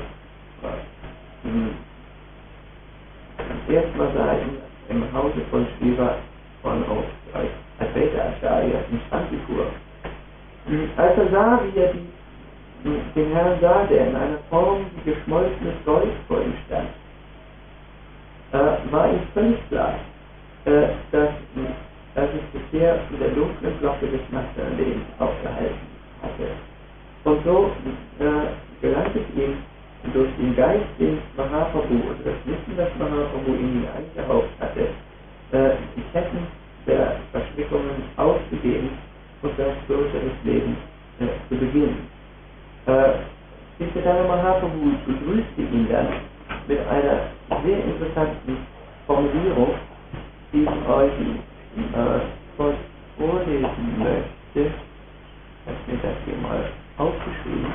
das erste Mal sah er ihn im Hause von Shiva von Advaita Acharya in Shantipur. Als er sah, wie er die den Herrn sah, der in einer Form wie geschmolzenes Gold vor ihm stand, äh, war ihm völlig klar, äh, dass er sich bisher in der dunklen Glocke des Masterlebens aufgehalten hatte. Und so äh, gelang es ihm, durch den Geist, den Mahaprabhu und das Wissen, das Mahaprabhu in ihn eingehaucht hatte, äh, die Ketten der Verstrickungen aufzugeben und das größere Leben äh, zu beginnen. Sri Chaitanya Mahaprabhu begrüßte ihn dann mit einer sehr interessanten Formulierung, die ich euch äh, kurz vorlesen möchte. Ich habe mir das hier mal aufgeschrieben.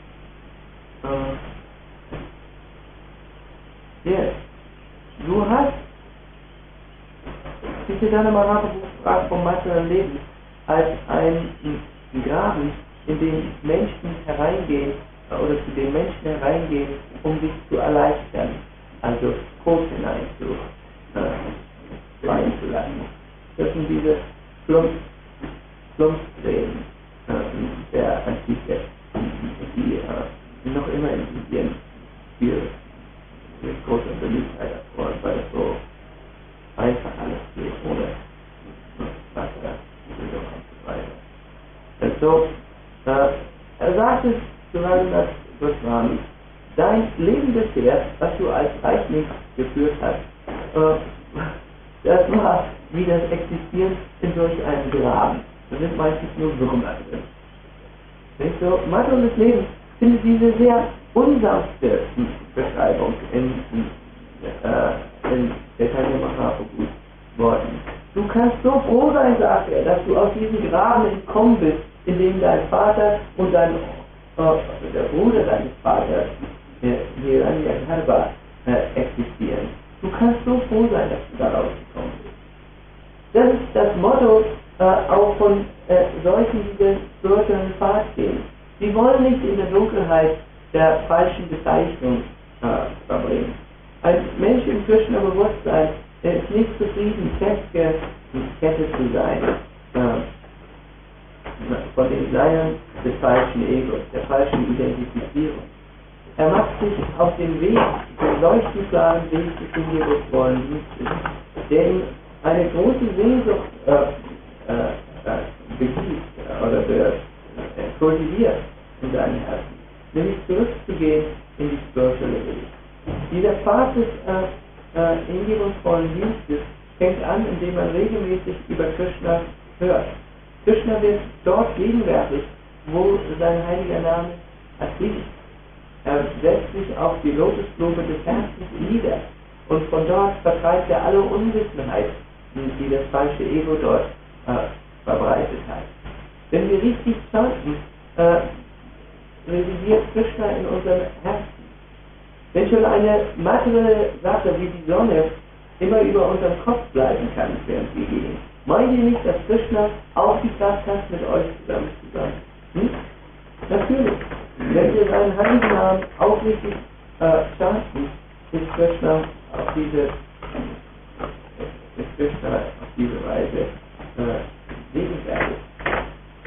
Äh, yes. Du hast, Sri Chaitanya Mahaprabhu sprach vom materiellen Leben als ein, ein Graben, in den Menschen hereingehen oder zu den Menschen hereingehen, um sich zu erleichtern, also Kot hinein zu äh, fallen zu lassen. Das sind diese Plumpstränen äh, der Antike, die äh, noch immer in Indien viel mit großer Beliebtheit erfreuen, weil es so einfach alles geht, ohne Wasser, Bildung und so weiter. Also, Uh, er sagte zu Raghunath Goswami, dein Leben bisher, was du als Reichling geführt hast, uh, das war wie das Existieren in solch einem Graben. Da sind meistens nur Würmer drin. Nicht so? Materielles Leben findet diese sehr unsanfte Beschreibung in, in, uh, in Chaitanya Mahaprabhus Worten. Du kannst so froh sein, sagt er, dass du aus diesem Graben entkommen bist, in dem dein Vater und dein, äh, der Bruder deines Vaters, Hiranya Garbha, äh, existieren. Du kannst so froh sein, dass du da rausgekommen bist. Das ist das Motto äh, auch von äh, solchen, die den spirituellen Pfad gehen. Sie wollen nicht in der Dunkelheit der falschen Bezeichnung äh, verbringen. Ein Mensch im Krishna-Bewusstsein, der ist nicht zufrieden, festgekettet zu sein. Äh, von den Leiern des falschen Egos, der falschen Identifizierung. Er macht sich auf den Weg, den leuchtendklaren Weg des hingebungsvollen Dienstes, der ihm eine große Sehnsucht äh, äh, äh, begibt oder äh, kultiviert in seinem Herzen, nämlich zurückzugehen in die spirituelle Welt. Dieser Pfad des äh, äh, hingebungsvollen Dienstes fängt an, indem man regelmäßig über Krishna hört. Krishna wird dort gegenwärtig, wo sein heiliger Name erklingt. Er setzt sich auf die Lotusblume des Herzens nieder und von dort vertreibt er alle Unwissenheit, die das falsche Ego dort äh, verbreitet hat. Wenn wir richtig chanten, äh, residiert Krishna in unserem Herzen. Wenn schon eine materielle Sache wie die Sonne immer über unserem Kopf bleiben kann, während wir gehen, meint ihr nicht, dass Krishna auch die Kraft hat, mit euch zusammen zu sein? Hm? Natürlich. Wenn wir seinen heiligen Namen aufrichtig äh, chanten, ist Krishna auf diese, ist Krishna auf diese Weise äh, gegenwärtig.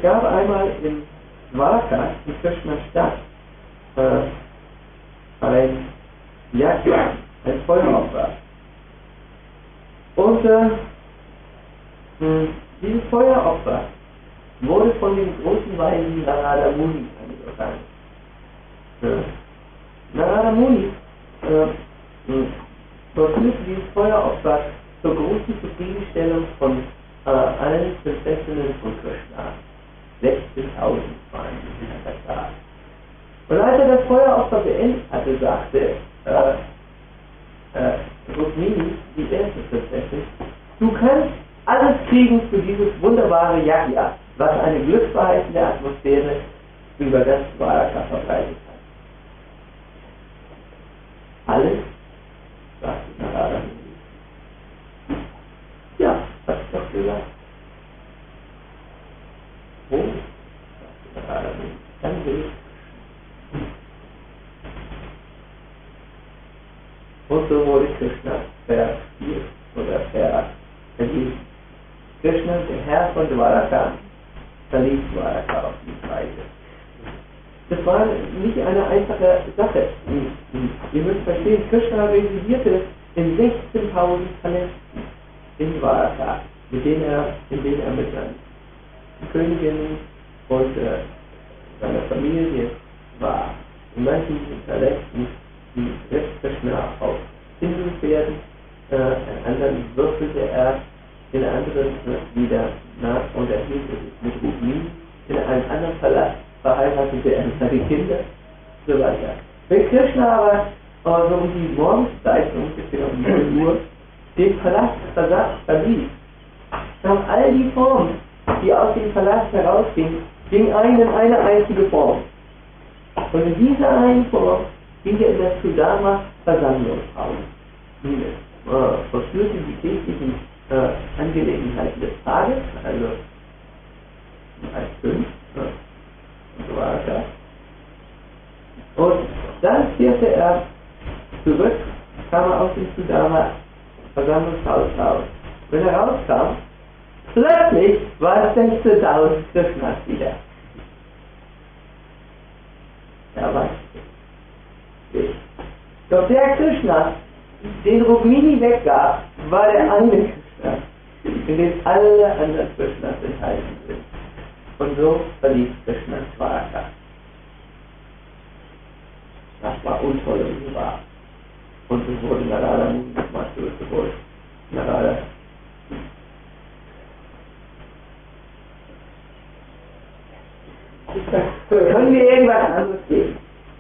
gab einmal in Dwarka, in Krishnas Stadt, äh, ein Yajna, ein Feueropfer. Und äh, mh, dieses Feueropfer wurde von dem großen Weisen Narada Muni angefangen. Äh, Narada Muni äh, vollführte dieses Feueropfer zur großen Zufriedenstellung von äh, allen Prinzessinnen von Krishna. sechzehntausend waren in der Tat. Und als er das Feueropfer beendet hatte, sagte äh, äh, Rukmini, die erste Prinzessin, du kannst alles kriegen für dieses wunderbare Yajna, was eine glücksverheißende Atmosphäre über das Dwaraka verbreitet hat. Alles, sagte Narada Muni. Ja, hast du doch gesagt. Oh, sagte Narada Muni, dann will ich. Und so wurde Krishna verspielt oder verliebt. Krishna, der Herr von Dwaraka, verließ Dwaraka auf die Weise. Das war nicht eine einfache Sache. Ihr müsst verstehen, Krishna residierte in sechzehntausend Palästen in Dwaraka, mit denen er, in denen er mit seinen Königinnen und äh, seiner Familie war. In manchen Palästen lässt Krishna auf Inselpferden, äh, in anderen würfelte er, in anderen äh, wieder nach und er hielt sich mit Rukmini, in einem anderen Palast verheiratete er seine Kinder, so weiter. Wenn Krishna aber äh, so um die Morgenszeit, so ungefähr um neun Uhr, den Palast verließ, kam all die Formen, die aus dem Palast herausgingen, ging ein in eine einzige Form. Und in dieser einen Form ging er in das Sudama-Versammlungshaus. Äh, verführte die täglichen äh, Angelegenheiten des Tages, also als fünf, äh, und so weiter. Und dann kehrte er zurück, kam er aus dem Sudama-Versammlungshaus raus. Wenn er rauskam, plötzlich war es sechzehntausend Krishnas wieder. Er weiß nicht. Doch der Krishna, den Rukmini weggab, war der eine Krishna, in dem alle anderen Krishnas enthalten sind. Und so verließ Krishna Dwaraka. Das war untolerierbar. Und so wurde Narada Muni nochmal zurückgeholt. Narada. Können wir irgendwas anderes geben?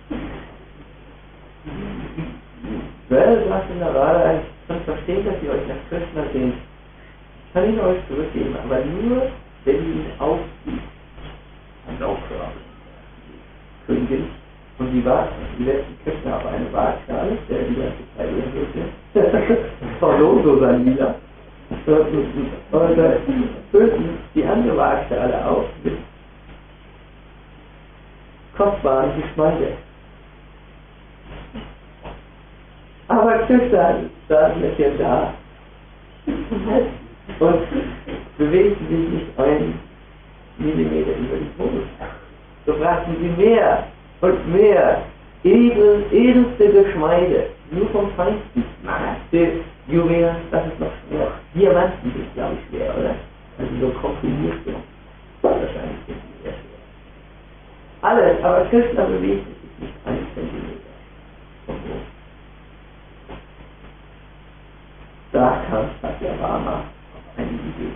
Well, sagte Narada, ich kann verstehen, dass ihr euch nach Krishna sehnt. Ich kann ihn euch zurückgeben, aber nur, wenn ihr ihn aufzieht. Und auch Königin. Und die war, die letzten Krishna auf eine Waagschale, der die ganze Zeit erhöhte. Das war so sein Lila. Und äh, füllten die andere Waagschale auf mit kostbaren Geschmeide. Aber Krishna saß mit ihr da und bewegte sich nicht einen Millimeter über die Boden. So brachten sie mehr und mehr edel, edelste Geschmeide, nur vom Feinsten. Der Juwelen, das ist noch schwer. Diamanten sind, glaube ich, schwer, oder? Also so komprimiert sind. Wahrscheinlich sind die sehr schwer. Alles, aber Krishna bewegte sich nicht einen Zentimeter vom Boden. Da kam Satyabhama auf eine Idee.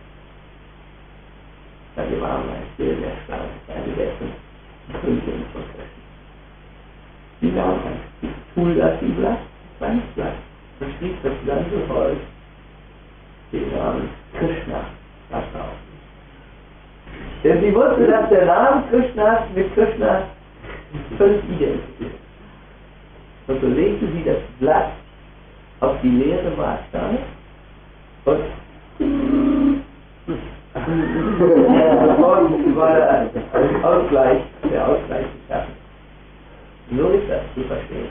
Satyabhama ist sehr, sehr stark, eine der fünf Königinnen von Krishna. Sie nahm ein Pulgasiblatt, ein Blatt, und schrieb das ganze Volk den Namen Krishna darauf. Denn sie wusste, dass der Name Krishnas mit Krishna völlig identisch ist. Und so legte sie das Blatt auf die leere Waagschale und sofort war der Ausgleich, der Ausgleich geschaffen. So ist das zu verstehen.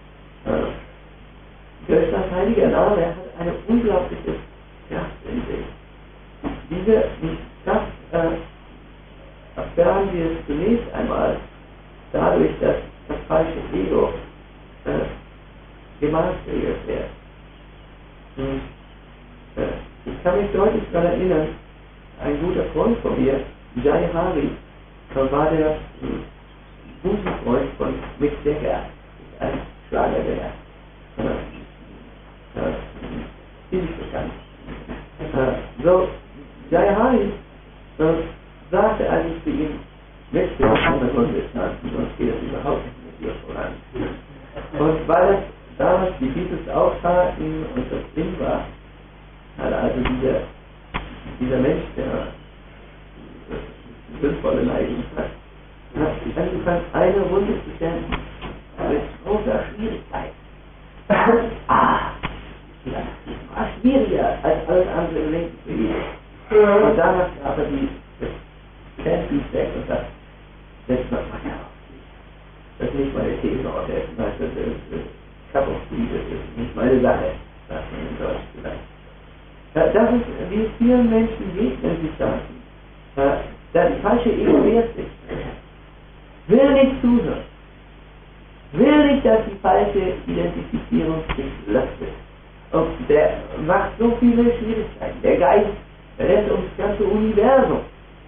Krishnas heiliger Name hat eine unglaubliche Kraft in sich. Diese Kraft äh, erfahren wir es zunächst einmal dadurch, dass das falsche Ego äh, gemaßregelt wird. Und, äh, ich kann mich deutlich daran erinnern, ein guter Freund von mir, Jai Hari, war der Busenfreund von Mick Jagger, ein Schlagersänger. Äh, äh, ziemlich bekannt. Äh, so, Jai Hari äh, sagte, als ich zu ihm möchte, andere Hunde tanzen, sonst geht es überhaupt nicht mit dir voran. Und weil es damals die Beatles auftraten und das Ding war, hat also dieser, dieser Mensch, der sinnvolle Neigung hat, hat angefangen, eine Runde zu kämpfen, mit großer Schwierigkeit. ah, das war schwieriger als alles andere im Leben für ihn. Und dann hat er aber die Champions weg und sagt, setzt mal mal auf. Das ist nicht meine These, das ist Cup of Tea, das ist nicht meine Sache, sagt man in Deutsch vielleicht. Das ist, wie es vielen Menschen geht, wenn sie sagen, das falsche Ego wehrt sich, will nicht zuhören, will nicht, dass die falsche Identifizierung sich löst. Und der macht so viele Schwierigkeiten. Der Geist rettet uns das ganze Universum.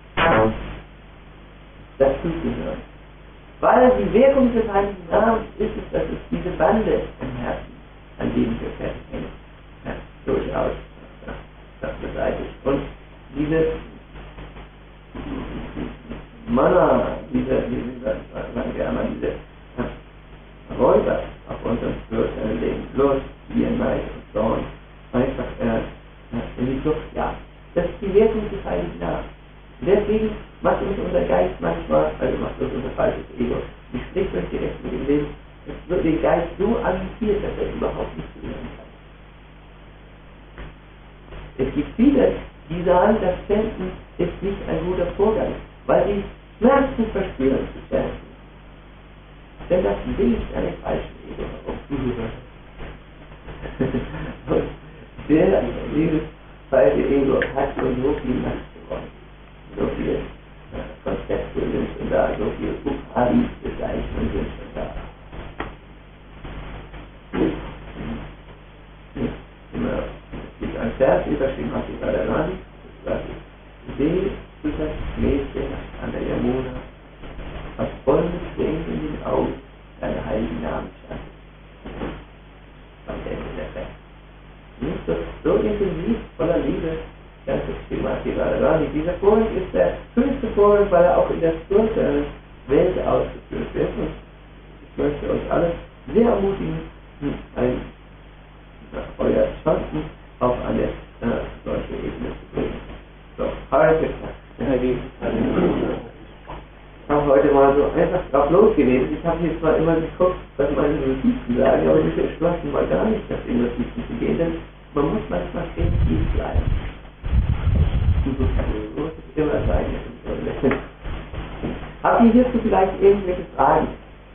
Das zuzugehören. Weil die Wirkung des Heiligen Namens ist es, dass es diese Bande im Herzen, an denen wir festhängen, ja, durchaus das beseitigt. Und diese Mana, diese, diese, sagen wir einmal, diese Räuber auf unserem spirituellen Leben, Lust, Gier, Neid und Zorn, einfach äh, in die Flucht jagen. Das ist die Wirkung des Heiligen Namens. Deswegen macht uns unser Geist manchmal, also macht uns unser falsches Ego, die spricht uns direkt mit dem Leben, es wird den Geist so agitiert, dass er überhaupt nicht zuhören kann. Es gibt viele, die sagen, das Chanten ist nicht ein guter Vorgang, weil sie Schmerzen verspüren zu chanten. Denn das liegt an dem falschen Ego herum. Und der, dieses falsche Ego hat schon so viel Macht gewonnen. So viele äh, Konzepte sind schon da, so viele Upadis-Bezeichnungen sind schon da. Es gibt ein Vers über Srimati Radharani, das ist, sehe du das Mädchen an der Yamuna, was folgendes Schwingen in den Augen deiner heiligen Namen stand. Am Ende der Vers. Nicht so, so intensiv, voller Liebe, das ist Srimati Radharani. Dieser Vorgang ist der höchste Vorgang, weil er auch in der spirituellen Welt ausgeführt wird. Und ich möchte euch alle sehr ermutigen, ein, euer Chanten auf eine äh, solche Ebene zu bringen. So, Hare Krishna. Ich habe heute mal so einfach drauf losgelesen. Ich habe hier zwar immer geguckt, was meine Notizen sagen, aber mich entschlossen, mal gar nicht auf die Notizen zu gehen, denn man muss manchmal kreativ bleiben. So muss es immer sein. Habt ihr hierzu vielleicht irgendwelche Fragen?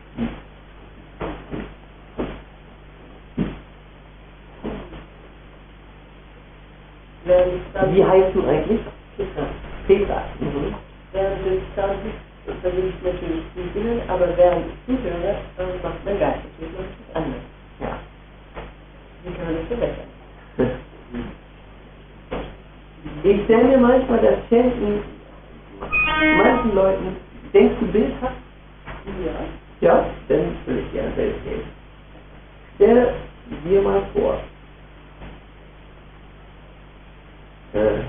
Wie heißt du eigentlich? Petra. Petra. Mhm. Während des Tanzes versuche ich natürlich zu singen, aber während ich zuhöre, macht mein Geist natürlich noch etwas anderes. Ja. Wie kann man das verbessern? Ich stelle mir manchmal das Chanten manchen Leuten, denkst du bildhaft? Ja. Ja, dann will ich gerne selbst gehen. Stell dir mal vor, äh,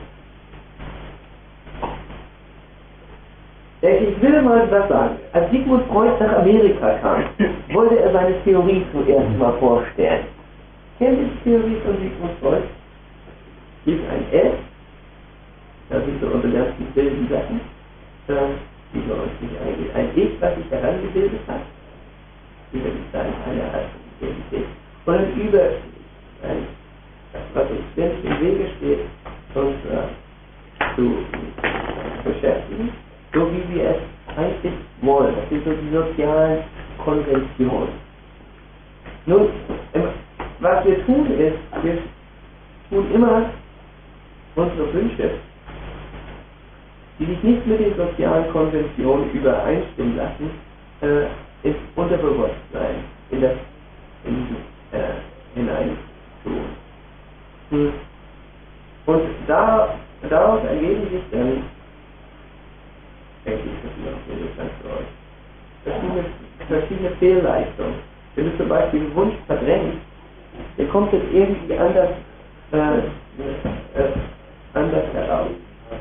ich will mal was sagen. Als Sigmund Freud nach Amerika kam, wollte er seine Theorie zuerst mal vorstellen. Kennt ihr die Theorie von Sigmund Freud? Es gibt ein S, das sind so unsere ganzen wilden Sachen, äh, die bei uns nicht eingehen. Ein Ich, was sich herangebildet hat, über die Zeit einer Art von Identität. Und ein Über, ein, was uns ständig im Wege steht, uns äh, zu äh, beschäftigen, so wie wir es eigentlich wollen. Das sind so die sozialen Konventionen. Nun, was wir tun ist, wir tun immer unsere Wünsche die sich nicht mit den sozialen Konventionen übereinstimmen lassen, äh, ins Unterbewusstsein, in das in, äh, hinein tun. Hm. Und da, daraus ergeben sich dann, denke ich, das ist noch interessant für euch, verschiedene, verschiedene Fehlleistungen. Wenn du zum Beispiel einen Wunsch verdrängst, der kommt jetzt irgendwie anders, äh, äh, anders heraus.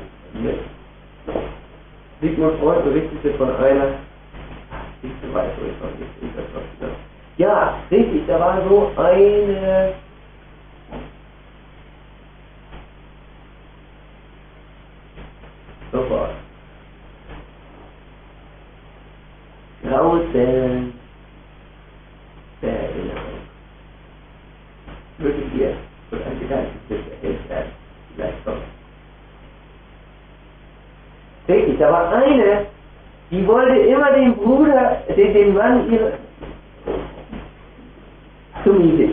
Sigmund Freud berichtete von einer, nicht so weit, wo ich noch nicht das was gesagt. Ja, richtig, da war so eine sofort. Graue Zellen der Erinnerung. Würdet ihr von einem Gedankenbild erhellt werden? Vielleicht kommt. Richtig, da war eine, die wollte immer den Bruder, den, den Mann ihre zu niedrig.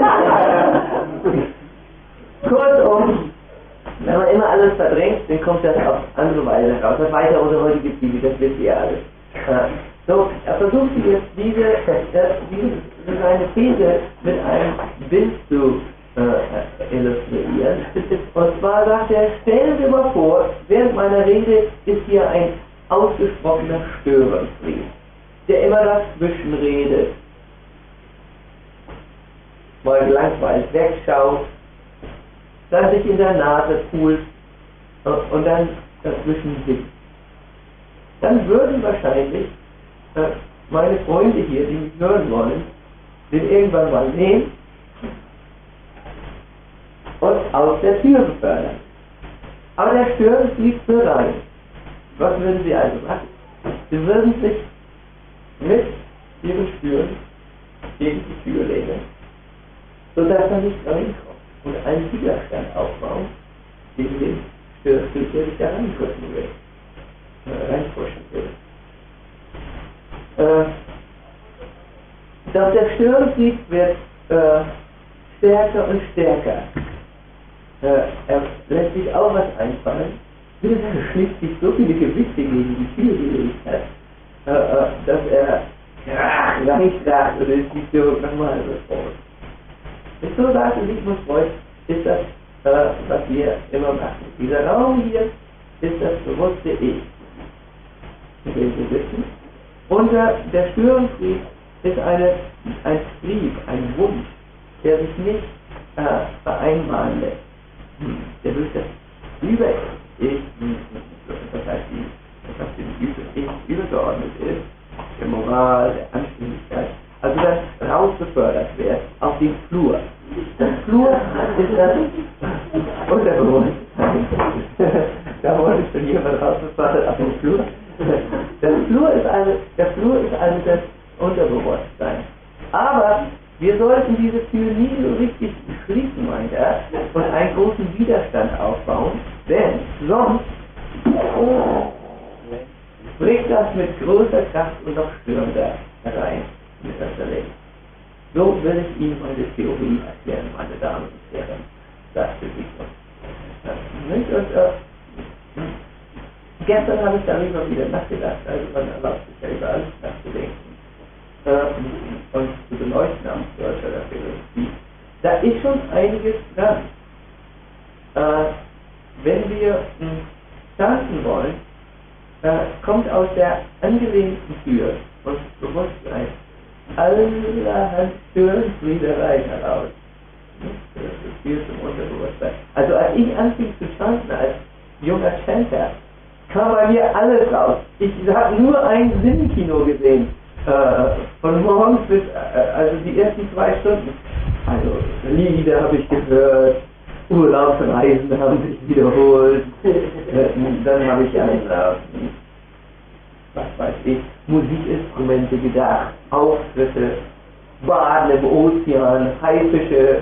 Kurzum, wenn man immer alles verdrängt, dann kommt das auf andere Weise heraus. Das weiter unsere heutige Bibel, das wisst ihr alles. So, er versucht jetzt diese, äh, diese seine These mit einem Bild zu äh, illustrieren. Und zwar sagt er, stellen Sie mal vor, während meiner Rede ist hier ein ausgesprochener Störenfried, der immer dazwischen redet, mal gelangweilt wegschaut, dann sich in der Nase pult und dann dazwischen sitzt. Dann würden wahrscheinlich äh, meine Freunde hier, die mich hören wollen, den irgendwann mal nehmen und aus der Tür befördern. Aber der Störenfried für rein. Was würden sie also machen? Sie würden sich mit ihren Stüren gegen die Tür legen, sodass er nicht reinkommt und einen Widerstand aufbauen gegen den Störenfried, der sich da reindrücken will, äh, reinpushen will. Äh, doch der Störenfried wird äh, stärker und stärker. Äh, er lässt sich auch was einfallen. Er schlägt sich so viele Gewichte gegen die Tür gelegt hat, äh, dass er ja, nicht sagt oder ist die Tür nochmal befreut. Und so sagte Sigmund Freud, ist das, äh, was wir immer machen. Dieser Raum hier ist das bewusste Ich, in dem wir sitzen. Und äh, der Störenfried ist eine, ein Trieb, ein Wunsch, der sich nicht äh, vereinbaren lässt. Hm. Der durch das Über Ich, das heißt, die, das heißt, dem Ich übergeordnet ist, der Moral, der Anständigkeit, also das rausbefördert wird auf den Flur. Das Flur ist das Unterbewusstsein. Da wurde schon jemand rausbefördert auf den Flur. Das Flur ist eine, der Flur ist also das Unterbewusstsein. Aber wir sollten diese Tür nie so richtig schließen, meint er, und einen großen Widerstand aufbauen, denn sonst bricht das mit großer Kraft und noch stürmender herein mit der Zerlegung. So will ich Ihnen meine Theorie erklären, meine Damen und Herren, sagte Sigmund. Und äh, gestern habe ich darüber wieder nachgedacht, also man erlaubt sich ja über alles nachzudenken äh, und zu beleuchten am Wörter der Philosophie. Da ist schon einiges dran. Äh, wenn wir mh, starten wollen, äh, kommt aus der angelehnten Tür und Bewusstsein allerhand Störenfriederei heraus. Das ist viel zum Unterbewusstsein. Also als ich anfing zu chanten als junger Chanter, kam bei mir alles raus. Ich habe nur ein Sinnkino gesehen. Äh, von morgens bis, äh, also die ersten zwei Stunden. Also Lieder habe ich gehört, Urlaubsreisen haben sich wiederholt. äh, dann habe ich an, äh, was weiß ich, Musikinstrumente gedacht, Auftritte, Baden im Ozean, Haifische,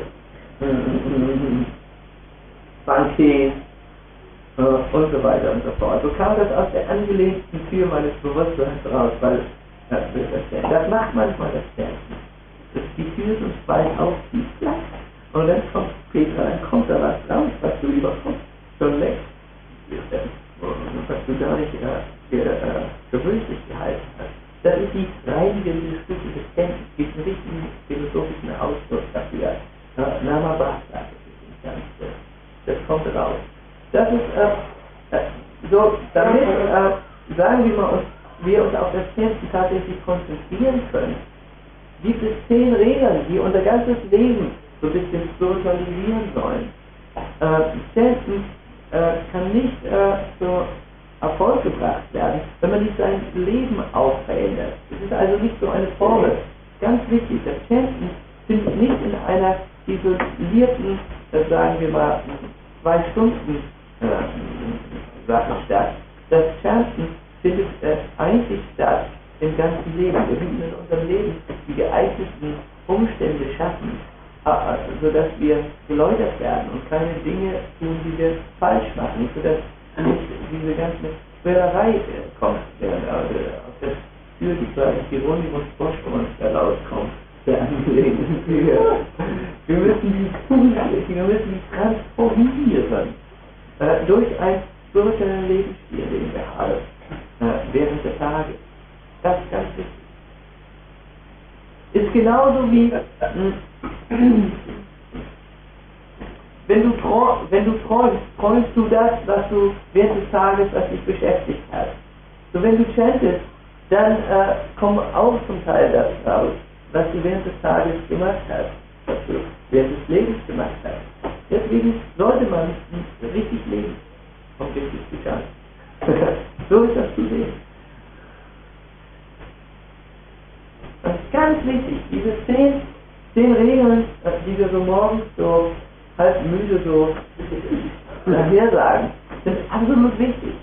Bankets äh, und so weiter und so fort. So kam das aus der angelehnten Tür meines Bewusstseins raus, weil das, das, das macht manchmal das Herzen. Dass die Tür so bald aufzieht, und dann kommt Peter, dann kommt da was raus, was du überkommst, schon längst was du gar nicht äh, für, äh, für wünschlich gehalten hast. Das ist die reinigende Stufe des Tempels. Es gibt einen richtigen philosophischen Ausdruck dafür. Äh, Namabhasa, das ist ganz, äh, das kommt raus. Das ist äh, äh, so, damit, äh, sagen wir mal, uns, wir uns auf das Tempel tatsächlich konzentrieren können, gibt es zehn Regeln, die unser ganzes Leben so ein bisschen spiritualisieren sollen. Äh, Zelten äh, kann nicht äh, so Erfolg gebracht werden, wenn man nicht sein Leben auch verändert. Es ist also nicht so eine Formel. Ganz wichtig, das Chanten findet nicht in einer isolierten, äh, sagen wir mal, zwei Stunden äh, Sache statt. Das Chanten findet äh, eigentlich statt im ganzen Leben. Wir müssen in unserem Leben die geeigneten Umstände schaffen, äh, sodass wir geläutert werden und keine Dinge tun, die wir falsch machen, sodass nicht diese ganze Quälerei äh, kommt, der, äh, aus der Tür, die quasi Hieronymus Boschmonster rauskommt, der angelegten Tür. Wir müssen die zusätzlichen, wir müssen die transformieren äh, durch einen spirituellen Lebensstil, den wir haben, äh, während der Tage. Das ist ganz wichtig. Ist genauso wie äh, Wenn du, wenn du träumst, träumst du das, was du während des Tages, was dich beschäftigt hat. So, wenn du chantest, dann äh, kommt auch zum Teil das raus, was du während des Tages gemacht hast, was du während des Lebens gemacht hast. Deswegen sollte man richtig leben, um richtig zu chanten. So ist das zu sehen. Das ist ganz wichtig, diese zehn, zehn Regeln, die wir so morgens so halb müde so daher sagen, sind absolut wichtig.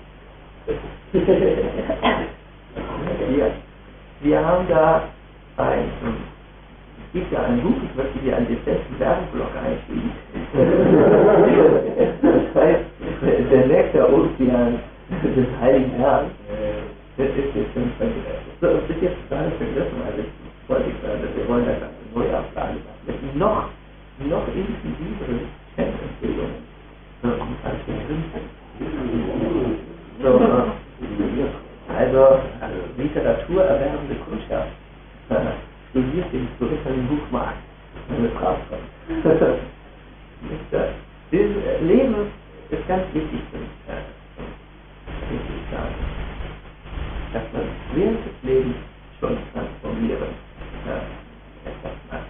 wir, wir haben da ein, es gibt ja ein Buch, ich möchte hier einen dezenten Werbeblock einschieben. Das heißt, der Nektar-Ozean des Heiligen Herrn. Das ist jetzt schon vergessen. So, das ist jetzt gerade vergessen, also ich wollte gerade, wir wollen da eine neue Ablage machen. Das ist noch noch intensivere Kenntnisbildungen äh, als der Prinzip. So, äh, also, also literaturerwerbende Kundschaft äh, studiert den spirituellen Buchmarkt mit Kraftstoff. Dieses Leben ist ganz wichtig für mich, äh, wichtig sagen, dass man während des Lebens schon transformieren äh, etwas macht.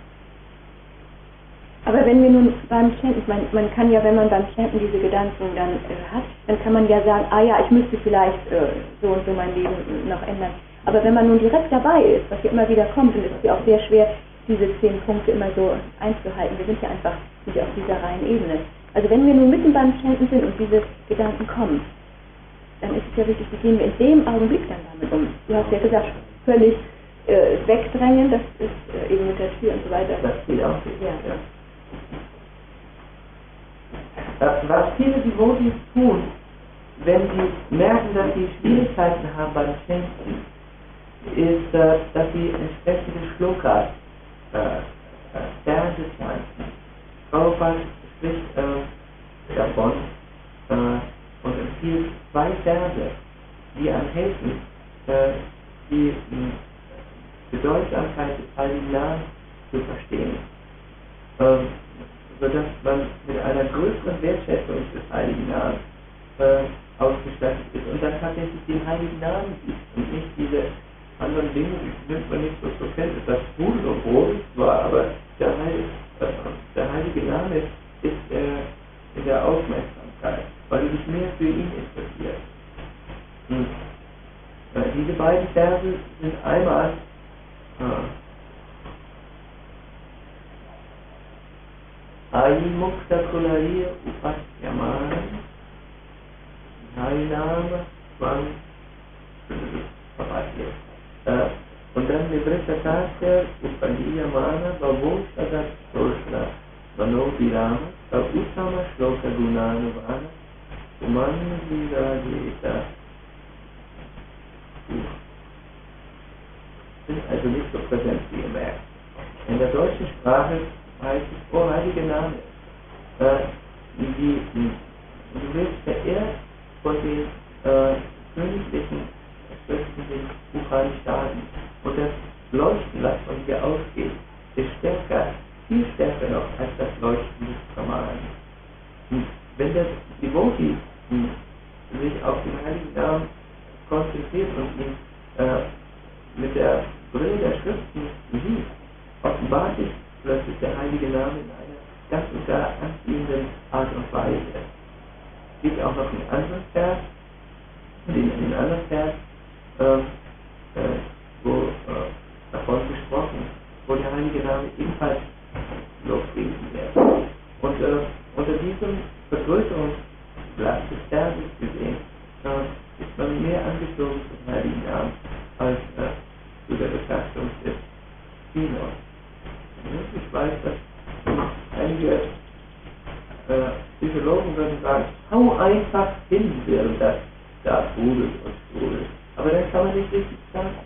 Aber wenn wir nun beim Chanten, man, man kann ja, wenn man beim Chanten diese Gedanken dann äh, hat, dann kann man ja sagen, ah ja, ich müsste vielleicht äh, so und so mein Leben noch ändern. Aber wenn man nun direkt dabei ist, was ja immer wieder kommt, dann ist es ja auch sehr schwer, diese zehn Punkte immer so einzuhalten. Wir sind ja einfach nicht auf dieser reinen Ebene. Also wenn wir nun mitten beim Chanten sind und diese Gedanken kommen, dann ist es ja wichtig, wie gehen wir in dem Augenblick dann damit um. Du hast ja gesagt, völlig äh, wegdrängen, das ist äh, eben mit der Tür und so weiter. Das geht auch nicht. Ja. Ja. Was viele Devotees tun, wenn sie merken, dass sie Schwierigkeiten haben beim Chanten, ist, dass sie entsprechende Shlokas, äh, Verse chanten. Prabhupada spricht äh, davon äh, und empfiehlt zwei Verse, die einem helfen, äh, die mh, Bedeutsamkeit des Heiligen Namens zu verstehen. Ähm, sodass man mit einer größeren Wertschätzung des Heiligen Namens äh, ausgestattet ist und dann tatsächlich den Heiligen Namen sieht und nicht diese anderen Dinge, die nimmt man nicht so zur Kenntnis. Das Sprudel und Brot zwar, aber der Heilige, äh, der Heilige Name ist, ist äh, in der Aufmerksamkeit, weil du dich mehr für ihn interessierst. Hm. Äh, diese beiden Verse sind einmal äh, Ai Mukta Kulariya Upasyamana Harinama Swam äh, und dann Nivritasasya Upaliyamana Bhavosadat Soshna Mano Virama Uttama Shloka Gunanavana Umanvirajeta. Sind also nicht so präsent, wie ihr merkt. In der deutschen Sprache heißt es, oh Heilige Name, äh, die, die, du wirst verehrt von den äh, königlichen Schriften sind Upanishaden. Und das Leuchten, was von hier ausgeht, ist stärker, viel stärker noch als das Leuchten des Brahmanen. Und wenn das Devotee sich auf den Heiligen Namen konzentriert und ihn äh, mit der Brille der Schriften sieht, offenbart sich plötzlich der Heilige Name in einer ganz und gar anziehenden Art und Weise. Es gibt auch noch einen anderen Vers, den, den anderen Vers, äh, äh, wo äh, davon gesprochen, wo der Heilige Name ebenfalls losgewiesen wird. Und äh, unter diesem Vergrößerungsglas des Verses gesehen, äh, ist man mehr angezogen zum Heiligen Namen als äh, zu der Betrachtung des Kinos. Ich weiß, dass einige äh, Psychologen würden sagen, hau einfach hin, während das da sprudelt und sprudelt. Aber dann kann man nicht richtig starten.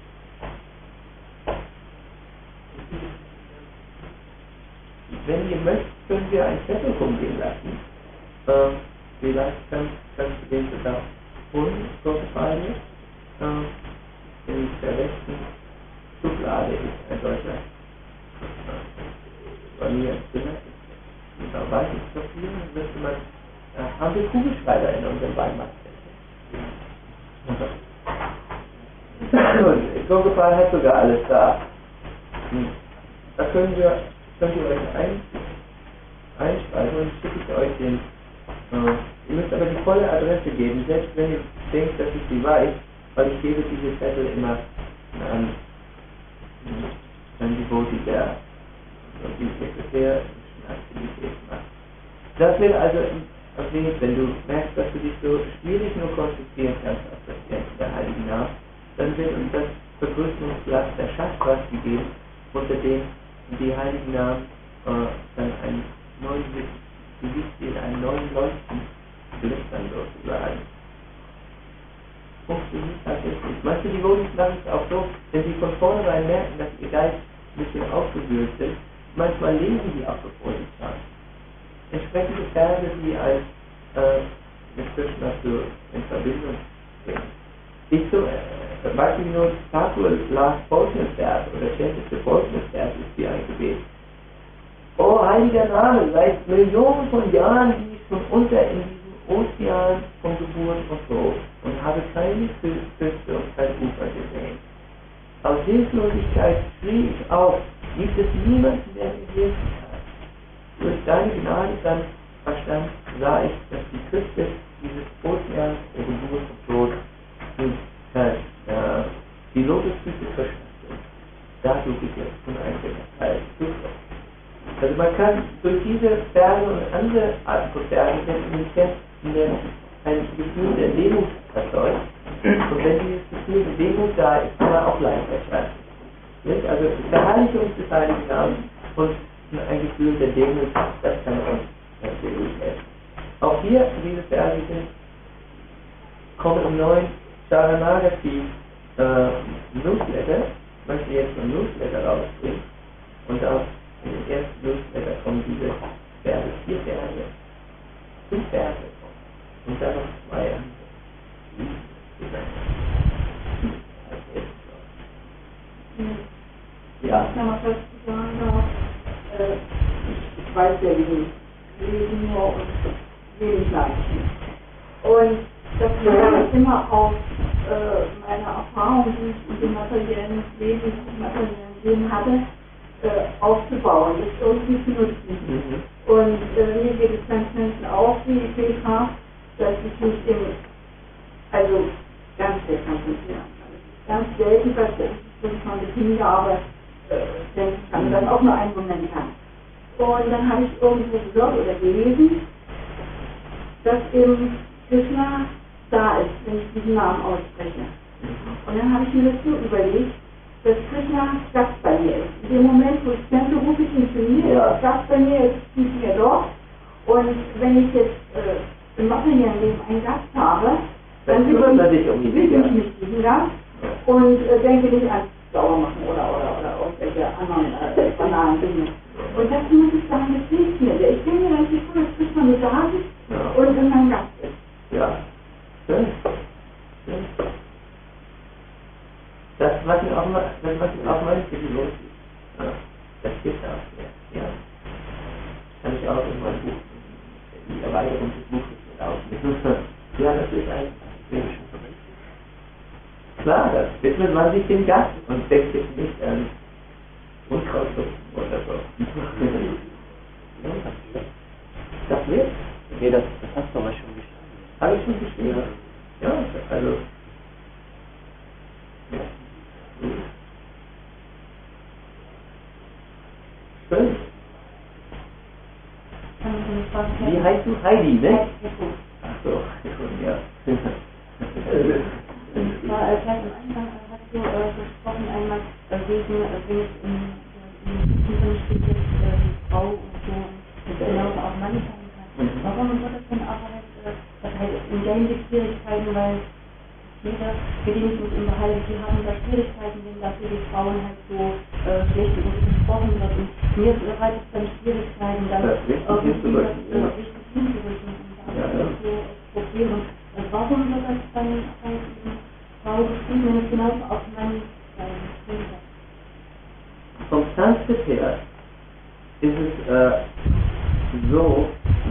Wenn ihr möchtet, können wir einen Zettel rumgehen lassen. Äh, vielleicht kannst, kannst du den sogar holen, Spotify. Äh, in der letzten Schublade ist ein solcher äh, bei mir drin. Da weiß ich so viel, dann müsste man, äh, haben wir Kugelschreiber in unserem Beimaß. Gogopal hat sogar alles da. Hm. Da können wir, könnt ihr euch ein, einschreiben und schicke ich euch den. Äh, ihr müsst aber die volle Adresse geben, selbst wenn ihr denkt, dass ich sie weiß, weil ich gebe diese Zettel immer an, an die Devotee, der die sekretärischen Aktivitäten macht. Das wird also erwähnt, wenn du merkst, dass du dich so schwierig nur konzentrieren kannst auf das Denken der Heiligen Namen, dann wird uns das Vergrößerungsglas der Shastras gegeben, unter dem die Heiligen Namen äh, dann einen neuen Gesicht sehen, einen neuen Leuchten glitzern sozusagen. Funktioniert tatsächlich. Manche Devotees machen es auch so, wenn sie von vornherein merken, dass ihr Geist ein bisschen aufgewühlt sind, manchmal lesen sie auch bevor sie starten. Entsprechende Verse, die als äh, mit Krishna so in Verbindung stehen. Ich so, äh, weiß ich nur, Thakur las folgendes Vers oder schätzte folgendes Vers ist hier ein Gebet. O heiliger Name, seit Millionen von Jahren liege ich schon unter in diesem Ozean von Geburt und Tod und habe keine Küste und kein Ufer gesehen. Aus Hilflosigkeit schrie ich auf, gibt es niemanden, der mir helfen kann. Durch deine Gnade dann verstand, sah ich, dass die Küste dieses Ozeans der Geburt und Tod und äh, die Lotusfüße Krishnas sind. Da suche ich jetzt uneingeschränkt Zuflucht. Also man kann durch diese Verse und andere Arten von Versen ein Gefühl der Demut erzeugt. Und wenn dieses Gefühl der Demut da ist, kann man auch leichter schreiben. Also Verherrlichung des Heiligen Namens und ein Gefühl der Demut, das kann uns natürlich helfen. Auch hier, diese Verse sind, kommen im neuen Saranagati äh, Newsletter. Ich möchte jetzt ein Newsletter rausbringen. Und auch in den ersten Newsletter kommen diese Verse, vier Verse, fünf Verse und dann noch zwei andere. Ja, ich kann noch was zu sagen darf. Äh, ich, ich weiß ja wenig, lesen nur und wenig leisten. Und das wäre immer auf äh, meine Erfahrung, die ich in dem materiellen Leben, im materiellen Leben hatte, äh, aufzubauen, das irgendwie zu nutzen. Mhm. Und äh, mir geht es ganz Menschen auch wie Petra, dass ich mich im, also ganz sehr konzentrieren kann. Ganz selten, dass ich, wenn ich mal mit hingabe, äh, denken kann, dass auch nur einen Moment kann. Und dann habe ich irgendwo gehört oder gelesen, dass eben Krishna da ist, wenn ich diesen Namen ausspreche. Und dann habe ich mir dazu überlegt, dass Krishna Gast bei mir ist. In dem Moment, wo ich denke, rufe ich ihn zu mir, ja. Gast bei mir ist nicht mehr dort. Und wenn ich jetzt äh, im materiellen Leben einen Gast habe, dann will ich, um will ich mich diesen Gast und äh, denke nicht an sauer machen oder, oder, oder irgendwelche anderen äh, banalen Dinge. Und das muss ich sagen, das hilft mir. Ich denke, dass ich vor, dass Krishna nur da ist ja. Und in meinem Gast ist. Ja, schön. ich auch in meinem Buch, die Erweiterung des Buches mit auf. Ja, das ist ein seelischer Verbrechen. Klar, das widmet man sich dem Gast und denkt jetzt nicht an Unkrautsuppen oder so. Das wird? Nee, das, das hast du aber schon geschrieben. Habe ich schon geschrieben? Ja, ja also. Ja. Schön. Wie heißt du? Heidi, ne? Ach so, ja. Und zwar, äh, gleich am Anfang hast du äh, gesprochen einmal äh, wegen, äh, wenn es in in diesem steht jetzt äh, die Frau und so, und das genauso auch Mann sein kann. Warum wird das denn aber halt, äh, das heißt in Game Schwierigkeiten, weil jeder, mit dem ich mich unterhalte, die haben da Schwierigkeiten, wenn dafür die Frauen halt so äh, schlecht über sie gesprochen wird. Und mir bereitet es dann Schwierigkeiten, dann das richtig irgendwie das äh, richtig hinzurücken. Und da ist das so das Problem. Und äh, warum wird das dann halt eben Frau geschrieben, wenn es genauso auch Mann sein könnte? Vom Sanskrit her ist es äh, so,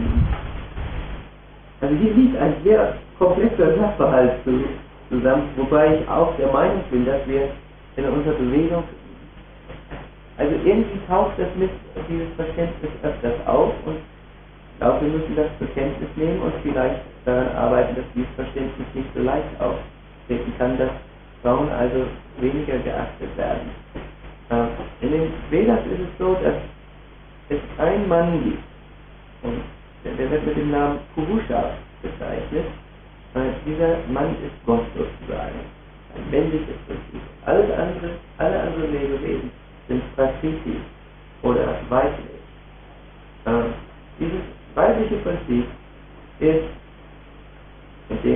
also hier liegt ein sehr komplexer Sachverhalt zu, zusammen, wobei ich auch der Meinung bin, dass wir in unserer Bewegung, also irgendwie taucht das mit, dieses Verständnis öfters auf und ich glaube, wir müssen das zur Kenntnis nehmen und vielleicht daran arbeiten, dass dieses Verständnis nicht so leicht auftreten kann, dass Frauen also weniger geachtet werden. In den Vedas ist es so, dass es einen Mann gibt und der wird mit dem Namen Purusha bezeichnet. Dieser Mann ist Gott sozusagen, ein männliches Prinzip. Alles andere, alle anderen Lebewesen sind Prakriti oder weiblich. Dieses weibliche Prinzip ist, in dem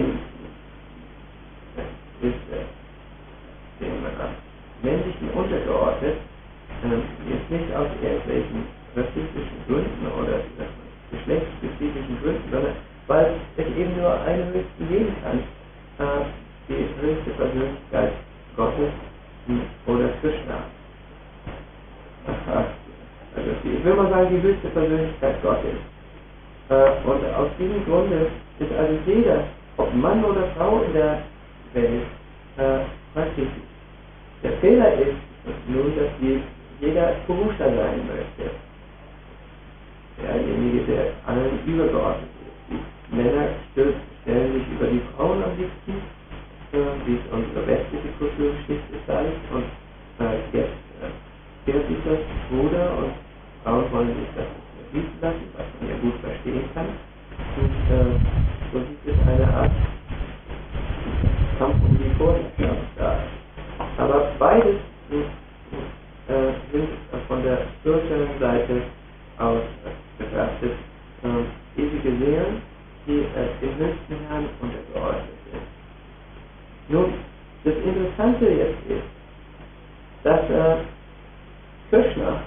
ist dem männlichen untergeordnet, jetzt nicht aus irgendwelchen rassistischen Gründen oder geschlechtsspezifischen Gründen, sondern weil es eben nur eine höchste geben kann, äh, die höchste Persönlichkeit Gottes oder Krishna. Also die, ich will mal sagen, die höchste Persönlichkeit Gottes. Äh, und aus diesem Grunde ist also jeder, ob Mann oder Frau in der Welt, äh, praktisch. Der Fehler ist nun, dass jeder Purusha sein möchte. Derjenige, der allen übergeordnet ist. Die Männer stellen sich über die Frauen am liebsten, äh, wie es unsere westliche Kulturgeschichte zeigt. Und äh, jetzt äh, kehrt sich das Bruder und Frauen wollen sich das nicht bieten lassen, was man ja gut verstehen kann. Und äh, so gibt es eine Art Kampf um die Vorherrschaft da. Aber beides äh, sind von der spirituellen Seite aus äh, betrachtet äh, ewige Seelen, die äh, dem höchsten Herrn untergeordnet sind. Nun, das Interessante jetzt ist, dass äh, Krishna,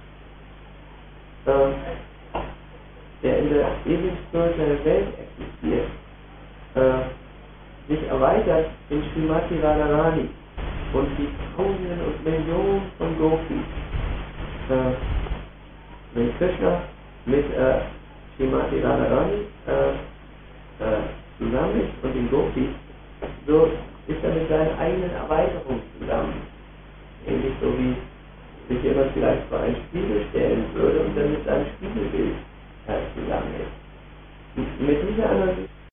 äh, der in der ewigen spirituellen Welt existiert, äh, sich erweitert in Srimati Radharani. Und die Tausenden und Millionen von Gopis, äh, wenn Krishna mit äh, Srimati Radharani äh, äh, zusammen ist und den Gopis, so ist er mit seinen eigenen Erweiterungen zusammen. Ähnlich so wie sich jemand vielleicht vor einen Spiegel stellen würde und dann mit seinem Spiegelbild äh, zusammen ist. Und mit dieser Analyse